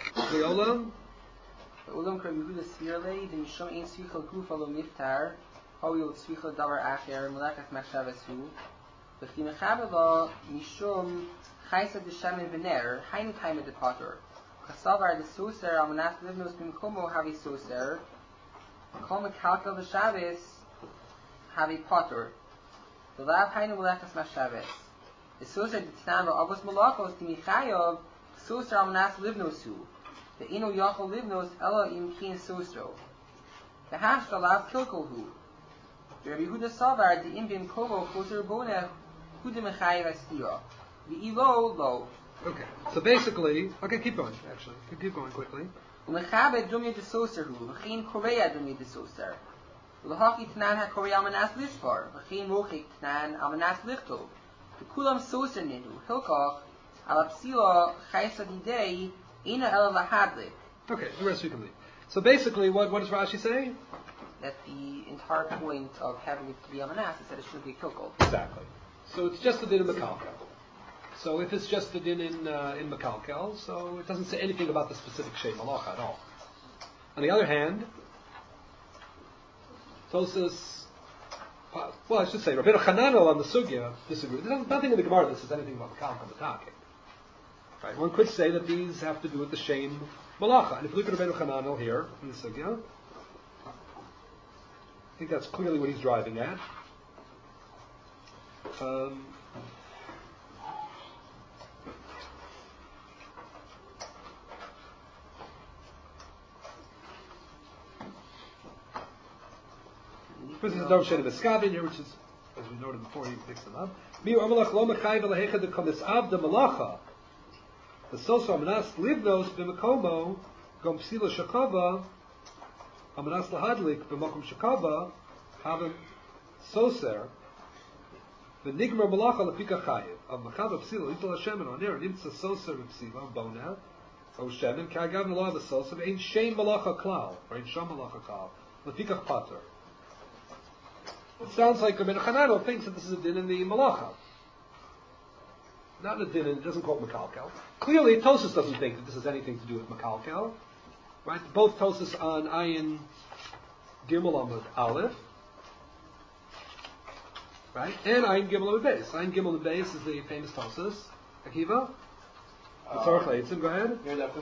Le'olam. Ulam Rabbi Yehuda Sirlei, the Misham Ein Svichel Gufa Lo Miftar, הואיל וצריכה דבר אחר מלאכת מחשבת הוא, וכי מחבר לו משום חייסא דשמן ונר, היינו תיימא דפוטר. כסבר דסוסר על מנת לבנוס במקומו הווי סוסר, כל מקלקל בשבס הווי פוטר. ולאו היינו מלאכת מחשבת. דסוסר דתנן ואבוס מלאכוס דמיחייב, סוסר על מנת לבנוס הוא, ואינו יכול לבנוס אלא אם כן סוסרו. והשת עליו קלקל הוא. ורבי יהודה סבר דאם במקומו חוזר בונה הוא דמחייב הסתירה. ואילו לא. Okay, so basically, okay, keep going, actually. Keep going quickly. ומחבר דומיה דסוסר הוא, וכן קוריאה דומיה דסוסר. ולהכי תנן הקוריאה על מנס לספר, וכן מוחק תנן על מנס לכתוב. וכולם סוסר נדו, הלכך, על הפסילה חייסא דידי, אינה אלא להדליק. Okay, the rest we can leave. So basically, what does Rashi say? That the entire point of having it to be on manas is that it should be kilkul. Exactly. So it's just the din in Mekalkel. So if it's just the din in Mekalkel, so it doesn't say anything about the specific Shem Malacha at all. On the other hand, Tosas, well, I should say, Rabbeinu Chananel on the Sugya disagrees. There's nothing in the Gemara that says anything about Mekalkel Matake. Right? One could say that these have to do with the Shem Malacha. And if you look at Rabbeinu Chananel here in the Sugya, I think that's clearly what he's driving at. This is Dov Sheni Beskavin here, which is, as we noted before, he picks them up. Miu Amalach Lo Mechayv Alehecha de Komis Abda Malacha. The Soso Amanas Livnos B'Makomo Gom Psila Shakava Amanas Lahadlik B'Makom Shakava Havim Soser V'Nigmar Malacha Lefika Chayiv Av Machava Psila Yital Hashem and Oner Nimtza Soser V'Psila Bona O Shemin Kagav Nalav Soser Ein Shem Malacha Klal or Ein Sham Malacha Klal Lefika Pater. It sounds like Rabbeinu Chananel thinks that this is a din in the Malacha. Not a din, it doesn't call it Mekalkel. Clearly, Tosas doesn't think that this has anything to do with Mekalkel. Right? Both Tosas on Ayin Gimel Amud Aleph, right? And Ayin Gimel Amud Beis. Ayin Gimel Amud Beis is the famous Tosas. Akiva? Tzarech Leitzim, go ahead.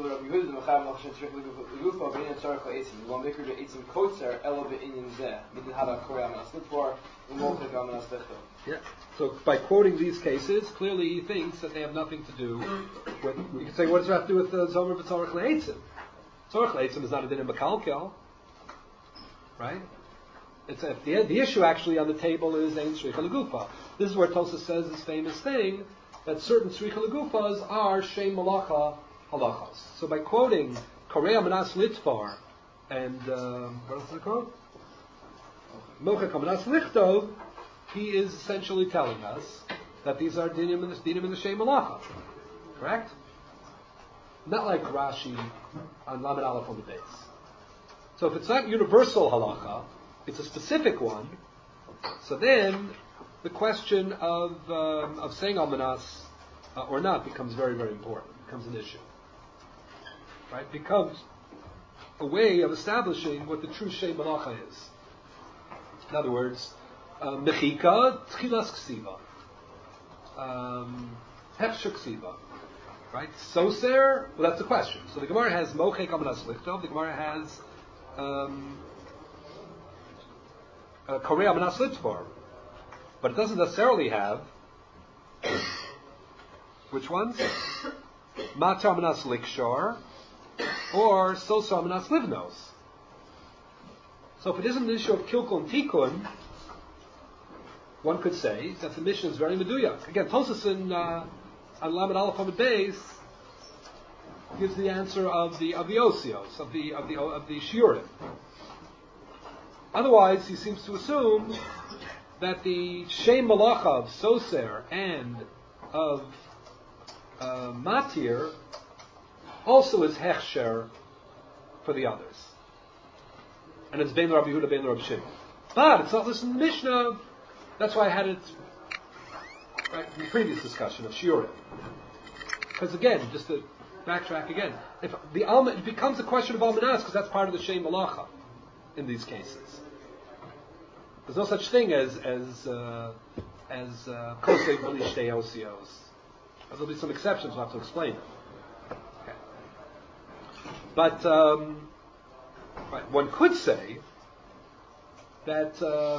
Yeah. So by quoting these cases, clearly he thinks that they have nothing to do with. You can say, what does it have to do with Zomer v'Tzarech Leitzim? Tzarech Leitzim is not a din in Mekalkel, right? It's the issue actually on the table is Ein Tzricha L'Gufa. This is where Tosas says this famous thing that certain Tzricha L'Gufas are Shem Malacha halachas. So by quoting Korea Manas Litvar and what else is it called? Mochek Manas Lichtov, he is essentially telling us that these are dinim in the Shem Malacha. Correct? Not like Rashi on Lamed Aleph on the base. So if it's not universal halacha, it's a specific one. So then the question of saying Almanas or not becomes very, very important. It becomes an issue. Right? It becomes a way of establishing what the true Shem Malacha is. In other words, Mechika, Tchilas Ksiva. Hefsher Ksiva. Right? Soser, well that's the question. So the Gemara has Mochek Almanas Lichtov, the Gemara has Korea Almanas Litzvar. But it doesn't necessarily have which ones? Matar Manas Likshor or Sosa Manas Livnos. So if it isn't an issue of Kilkul and Tikkun, one could say that the mission is very meduyak. Again, Tosas in on Lamed Aleph Amud Beis gives the answer of the Osios, of the Shiurim. Otherwise, he seems to assume that the Shem Malacha of Soser and of Matir also is Hechsher for the others. And it's Ben Rabbi Yehuda, Ben Rabbi Shimon. But it's not listed in the Mishnah. That's why I had it right in the previous discussion of Shiurim. Because again, just to backtrack again, if it becomes a question of Almanas because that's part of the Shem Malacha in these cases. There's no such thing as kosei b'li shtei osios. There'll be some exceptions. We'll have to explain them. Okay. But right, one could say that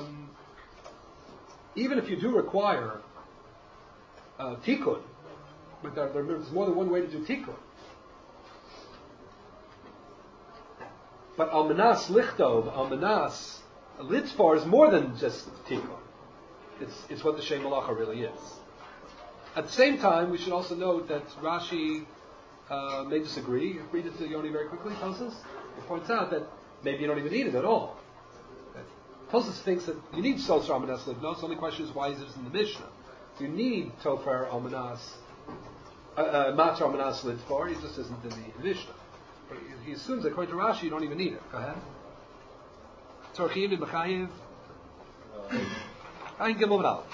even if you do require tikkun, but there's more than one way to do tikkun. But almanas lichtov, almanas litfar is more than just tikkun. It's what the Shem Malacha really is. At the same time, we should also note that Rashi may disagree. Read it to Yoni very quickly. Tosas it points out that maybe you don't even need it at all. Tosas thinks that you need Soser Almanas Livnos. The only question is why is it in the Mishnah? You need Tofar Almanas, Matzah Almanas Litfar. It just isn't in the Mishnah. But he assumes that according to Rashi, you don't even need it. Go ahead. Tzorchim and Mechayev. I can give him an out.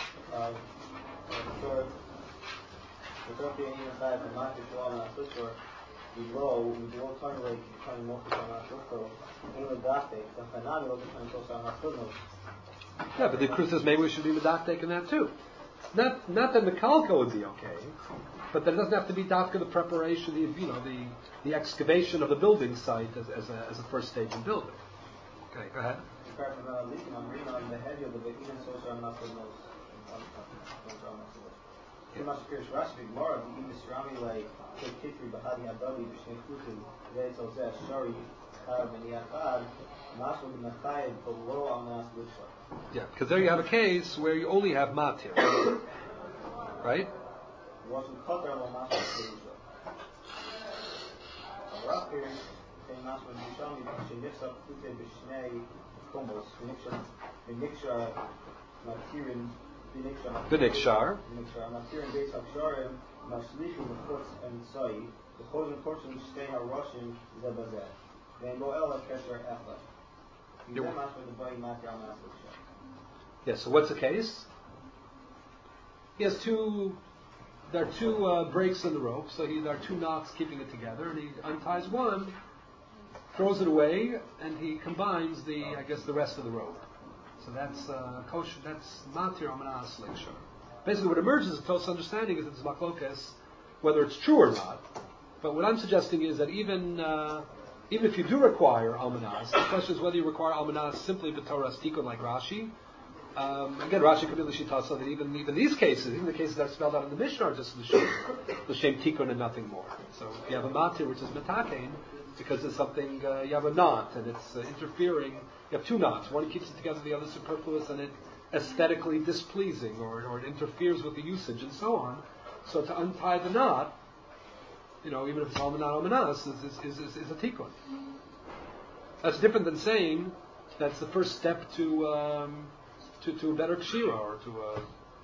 Yeah, but the Kru says maybe we should be medaftek in that too. Not that Mekalka would be okay, but that it doesn't have to be dafka the preparation, the excavation of the building site as a first stage in building. Okay, go ahead. Yeah, because there you have a case where you only have matir, right? B'nikshar. Yeah, so what's the case? There are two breaks in the rope, so there are two knots keeping it together, and he unties one, throws it away, and he combines the rest of the rope. So that's kosher. That's matir amanas likshar. Basically, what emerges as Tos's understanding is that it's machlokas, whether it's true or not. But what I'm suggesting is that even if you do require almanas, the question is whether you require almanas simply b'toras tikkun like Rashi. Again, Rashi could be l'shita so that even these cases, even the cases that are spelled out in the Mishnah, are just l'shem tikkun and nothing more. So you have a matir which is metakein because it's something you have a knot and it's interfering. You have two knots. One keeps it together, the other superfluous, and it aesthetically displeasing, or it interferes with the usage and so on. So to untie the knot, even if it's almanas is a tikkun. That's different than saying that's the first step to a better kshira or to a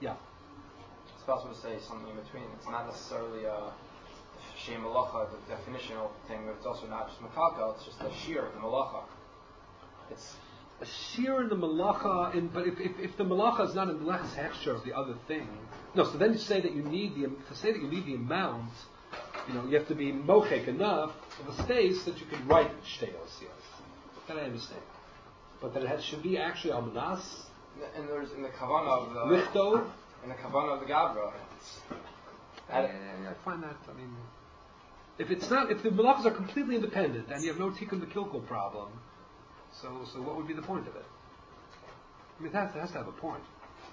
It's possible to say something in between. It's not necessarily a shem malacha, the definitional thing, but it's also not just makalka. It's just a shear of the malacha. It's a shear in the malacha, but if the malacha is not in the less hechsher of the other thing, no. So then you say that you need the amount. You have to be mochek enough of a space that you can write shtei osios. That I understand, but that it should be actually almanas. And there's in the kavanah of the lichtov. In the kavanah of the gavra. I find that. If the malachas are completely independent and you have no tikkun the kilkul problem. So what would be the point of it? It has to have a point.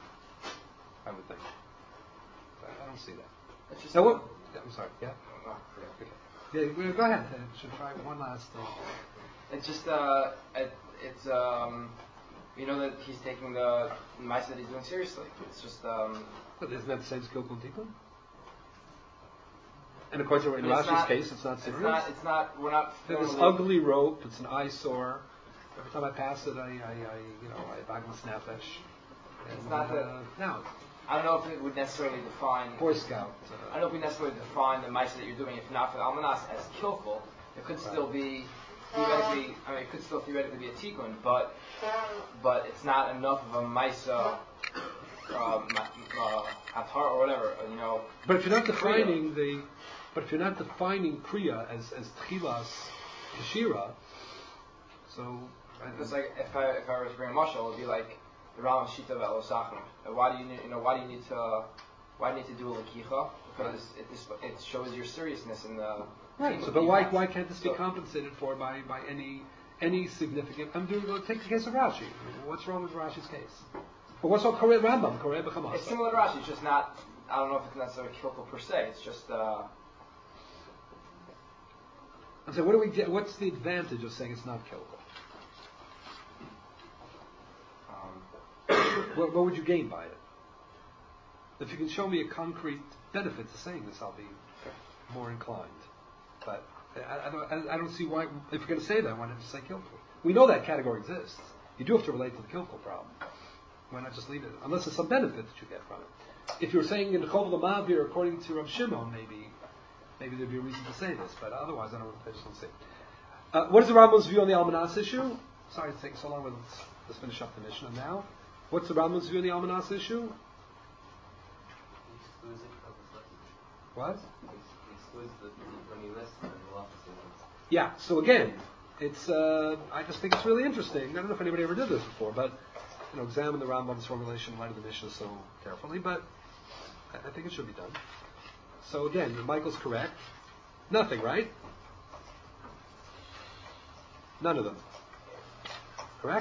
I would think. But I don't see that. It's just I'm sorry. Yeah. Okay. Yeah. Go ahead. Should try one last thing. It's just that he's taking the ma'aseh that he's doing seriously. It's just. But isn't that the same as kilkul tikkun? And according to in Rashi's case, it's not serious. It's not. We're not. This ugly rope. It's an eyesore. Every time I pass it, I bagmas nefesh. It's not that. No. I don't know if it would necessarily define. Boy Scout. I don't know if we necessarily define the ma'aseh that you're doing, if not for the almanas, as killful. It could still be theoretically. It could still theoretically be a tikkun, but it's not enough of a ma'aseh, atar or whatever. But if you're not defining kriya as tchilas kashira, so. It's like if I was to bring a mashal, it would be like the Rambam Shita of Elosachim. Why do you need to do a Lakicha? Because it shows your seriousness in the right. So, but why can't this be compensated for by any significant? Take the case of Rashi. What's wrong with Rashi's case? But what's wrong with Koreh Rambam? Koreh B'Chamasa. It's similar to Rashi. It's just not. I don't know if it's necessarily kilkel per se. It's just. And so, what do we get? What's the advantage of saying it's not kilkel? What would you gain by it? If you can show me a concrete benefit to saying this, I'll be more inclined. But I don't see why. If you're going to say that, why not just say kilkel? We know that category exists. You do have to relate to the kilkel problem. Why not just leave it? Unless there's some benefit that you get from it. If you're saying in the Chol L'Mavir, according to Rav Shimon, maybe there'd be a reason to say this. But otherwise, I just don't see it. What is the Rambam's view on the Almanas issue? Sorry it's taking so long. Let's finish up the Mishnah now. What's the Rambam's view on the Almanas issue? What? Yeah, so again, it's I just think it's really interesting. I don't know if anybody ever did this before, but examine the Rambam's formulation in light of the Mishnah so carefully, but I think it should be done. So again, Michael's correct. Nothing, right? None of them. Correct?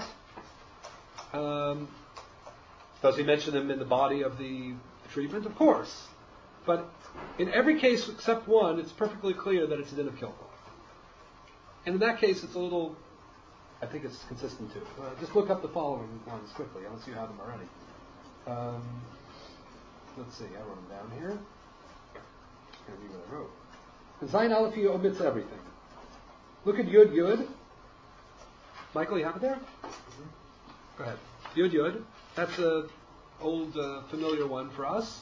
Does he mention them in the body of the treatment? Of course. But in every case except one, it's perfectly clear that it's a din of kilkel. And in that case, it's a little, I think it's consistent too. Just look up the following ones quickly, unless you have them already. Let's see, I wrote them down here. Just going to read what I wrote. Zayin Aleph omits everything. Look at Yud Yud. Michael, you have it there? Go ahead. Yud Yud. That's an old, familiar one for us.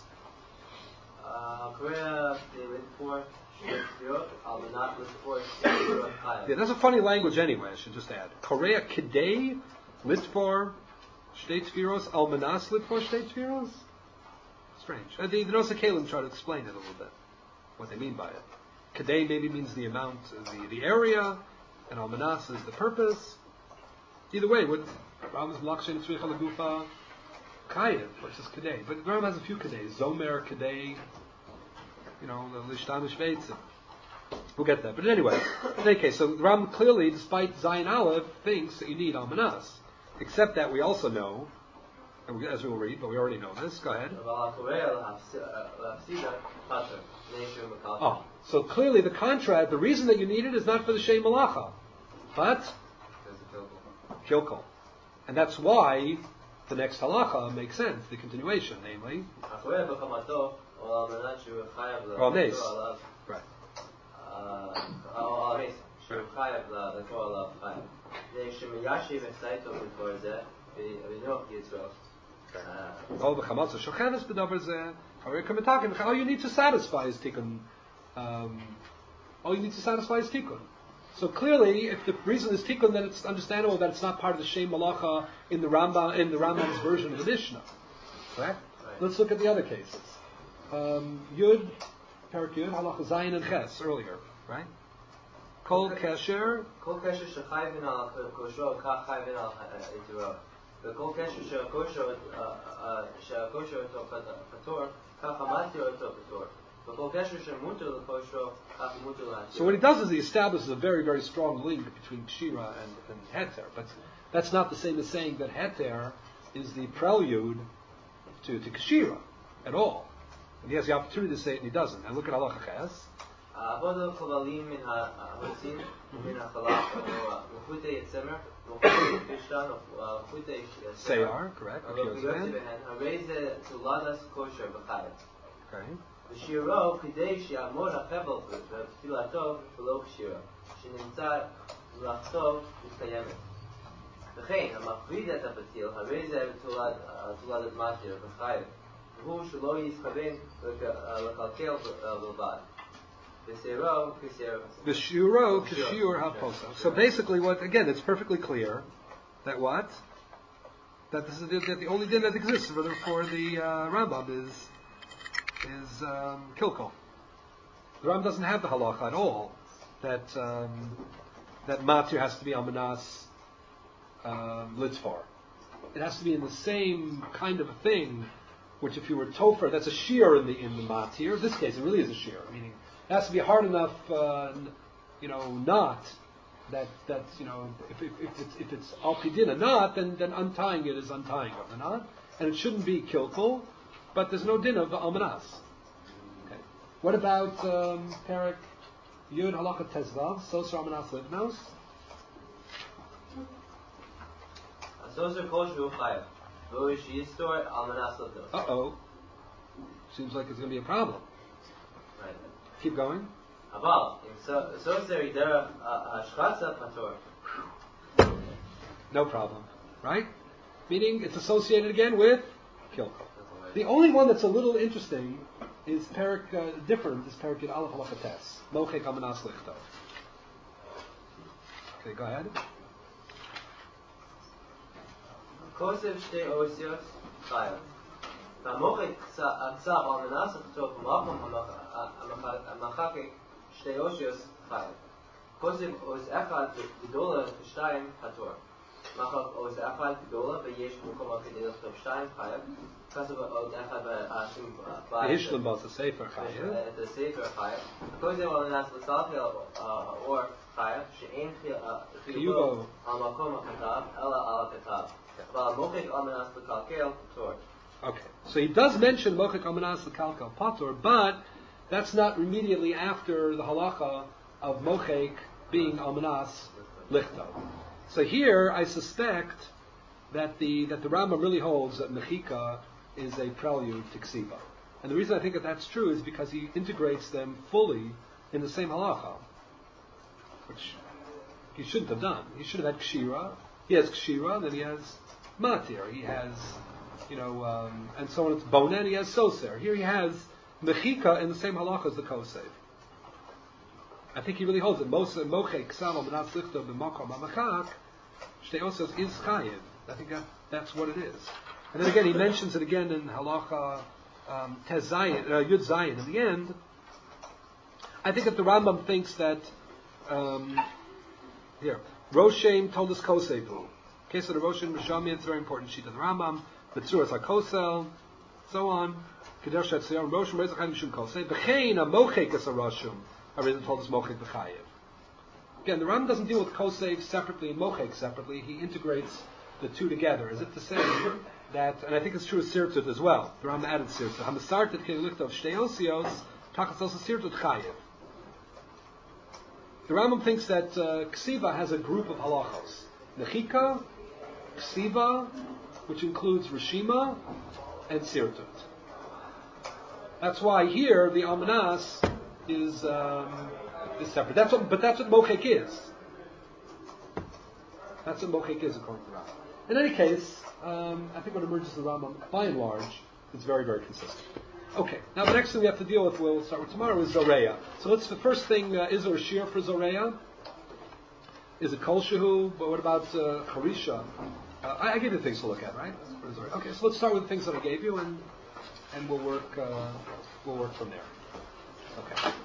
Yeah, that's a funny language anyway, I should just add. Korea Kidei Litfor Shtei Tfiros Almanas Litfor Shtei Tfiros? Strange. The Nosa Kalim try to explain it a little bit, what they mean by it. Kidei maybe means the amount, the area, and Almanas is the purpose. Either way, what Rambam's Lakshen Tzricha Lagufa Kayev, which is Kedei. But Rambam has a few Kedei. Zomer, Kedei, the Lishtana Shveitzim. We'll get that. But anyway, in any case, so Rambam clearly, despite Zayin Aleph, thinks that you need Almanas. Except that we also know, as we will read, but we already know this. Go ahead. So clearly the contrast, the reason that you need it is not for the Shem Malacha, but Kilkel. And that's why the next halacha makes sense, the continuation, namely. Or Mace. Right. All you need to satisfy is tikkun. So clearly, if the reason is tikkun, then it's understandable that it's not part of the Shem Malacha in the Rambam's version of the Mishnah. Correct? Right. Let's look at the other cases. Yud, Perak Yud, Halacha Zayin and Ches earlier, right? Kol Kesher. Kol Kesher shechayvin al kosher kach chayvin al ituro. The Kol Kesher shekosher to pator kach hamatir to pator. So what he does is he establishes a very, very strong link between Kshira and Heter. But that's not the same as saying that Heter is the prelude to Kshira at all. And he has the opportunity to say it and he doesn't. And look at Halacha Ches. Seyar, correct. Okay. ושירו כדי שיעמוד החבל בתפילתו ולא כשירה, שנמצא מלאכתו מתקיימת. וכן, המפריד את הפתיל, הרי זה תולדת מתיר בחייב, והוא שלא יתכוון לקלקל בלבד. ושירו כשיעור הפוסק. So basically, again, it's perfectly clear that what? That this is that the only din that exists for the Rambam is kilkel. The Ram doesn't have the halacha at all that matir has to be almanas litzfar. it has to be in the same kind of a thing, which if you were topher, that's a shear in the matir. In this case, it really is a shear, meaning it has to be hard enough, knot that if it's alpidin a knot, then untying it is untying of the knot, and it shouldn't be kilkul, but there's no din of almanas. Okay. What about Perik Yud Halacha Tezvav Soser Almanas Livnos? Soser Kosher Chayav. Uh-oh. Seems like it's going to be a problem. Right. Keep going. No problem. Right? Meaning it's associated again with kilkul. The only one that's a little interesting is different is Perik Yud Aleph Halacha Tes. Mochek Almanas Lichto. Okay, go ahead. Kosev Shtei Osios Chayav. והמוחק הקצר על מנס הכתוב במקום המחקק שתי אושיוס חייב. כוסף עוז אחד גדולה ושתיים פטור. מחק עוז אחד גדולה ויש מקום כדי לכתוב שתיים חייב. כוסף עוז אחד ויש לבוס הספר חייב. את הספר חייב. כוסף על מנס לסלחי האור חייב שאין חיובו על מקום הכתב אלא על הכתב. והמוחק על מנס לקלקל פטור. Okay, so he does mention Mochek Almanas L'Kalkal Patur, but that's not immediately after the halacha of Mochek being Almanas Lichto. So here, I suspect that the Rambam really holds that Mechika is a prelude to Ksiva. And the reason I think that that's true is because he integrates them fully in the same halacha, which he shouldn't have done. He should have had Kshira. He has Kshira, then he has Matir. He has... and so on. It's bonen. He has soser. Here he has mechika in the same halacha as the kosev. I think he really holds it. Mochek ksal almanas lichto b'makom hamachak shtei osios is chayiv. I think that's what it is. And then again, he mentions it again in halacha Tez Zayin, Yud Zayin. In the end, I think that the Rambam thinks that here Roshem told us kosevu. Case of the Roshem Rishami, it's a very important sheet of the Rambam. B'tzuras HaKosel, so on. Kadesh HaTzion, Roshim Reizach HaMishum Kosei. B'chein HaMochek Es HaRoshim. Arizal told us Mochek B'chayev. Again, the Rambam doesn't deal with Kosei separately and Mochek separately. He integrates the two together. As if to say that, and I think it's true of Sirtut as well. The Rambam added Sirtut. HaMasartet Kei Lichtov Shtei Osios, Tachas also Sirtut Chayev. The Rambam thinks that Ksiva has a group of halachos. Nechika, Ksiva, which includes Rishima and Sirtut. That's why here the Almanas is separate. That's what Mochek is. That's what Mochek is according to the Rambam. In any case, I think what emerges in the Rambam, by and large, is very, very consistent. Okay, now the next thing we have to deal with, we'll start with tomorrow, is Zoreya. So the first thing, is there a shear for Zoreya? Is it Kol Shehu? But what about Charisha? I gave you things to look at, right? Okay, so let's start with the things that I gave you, and we'll work from there. Okay.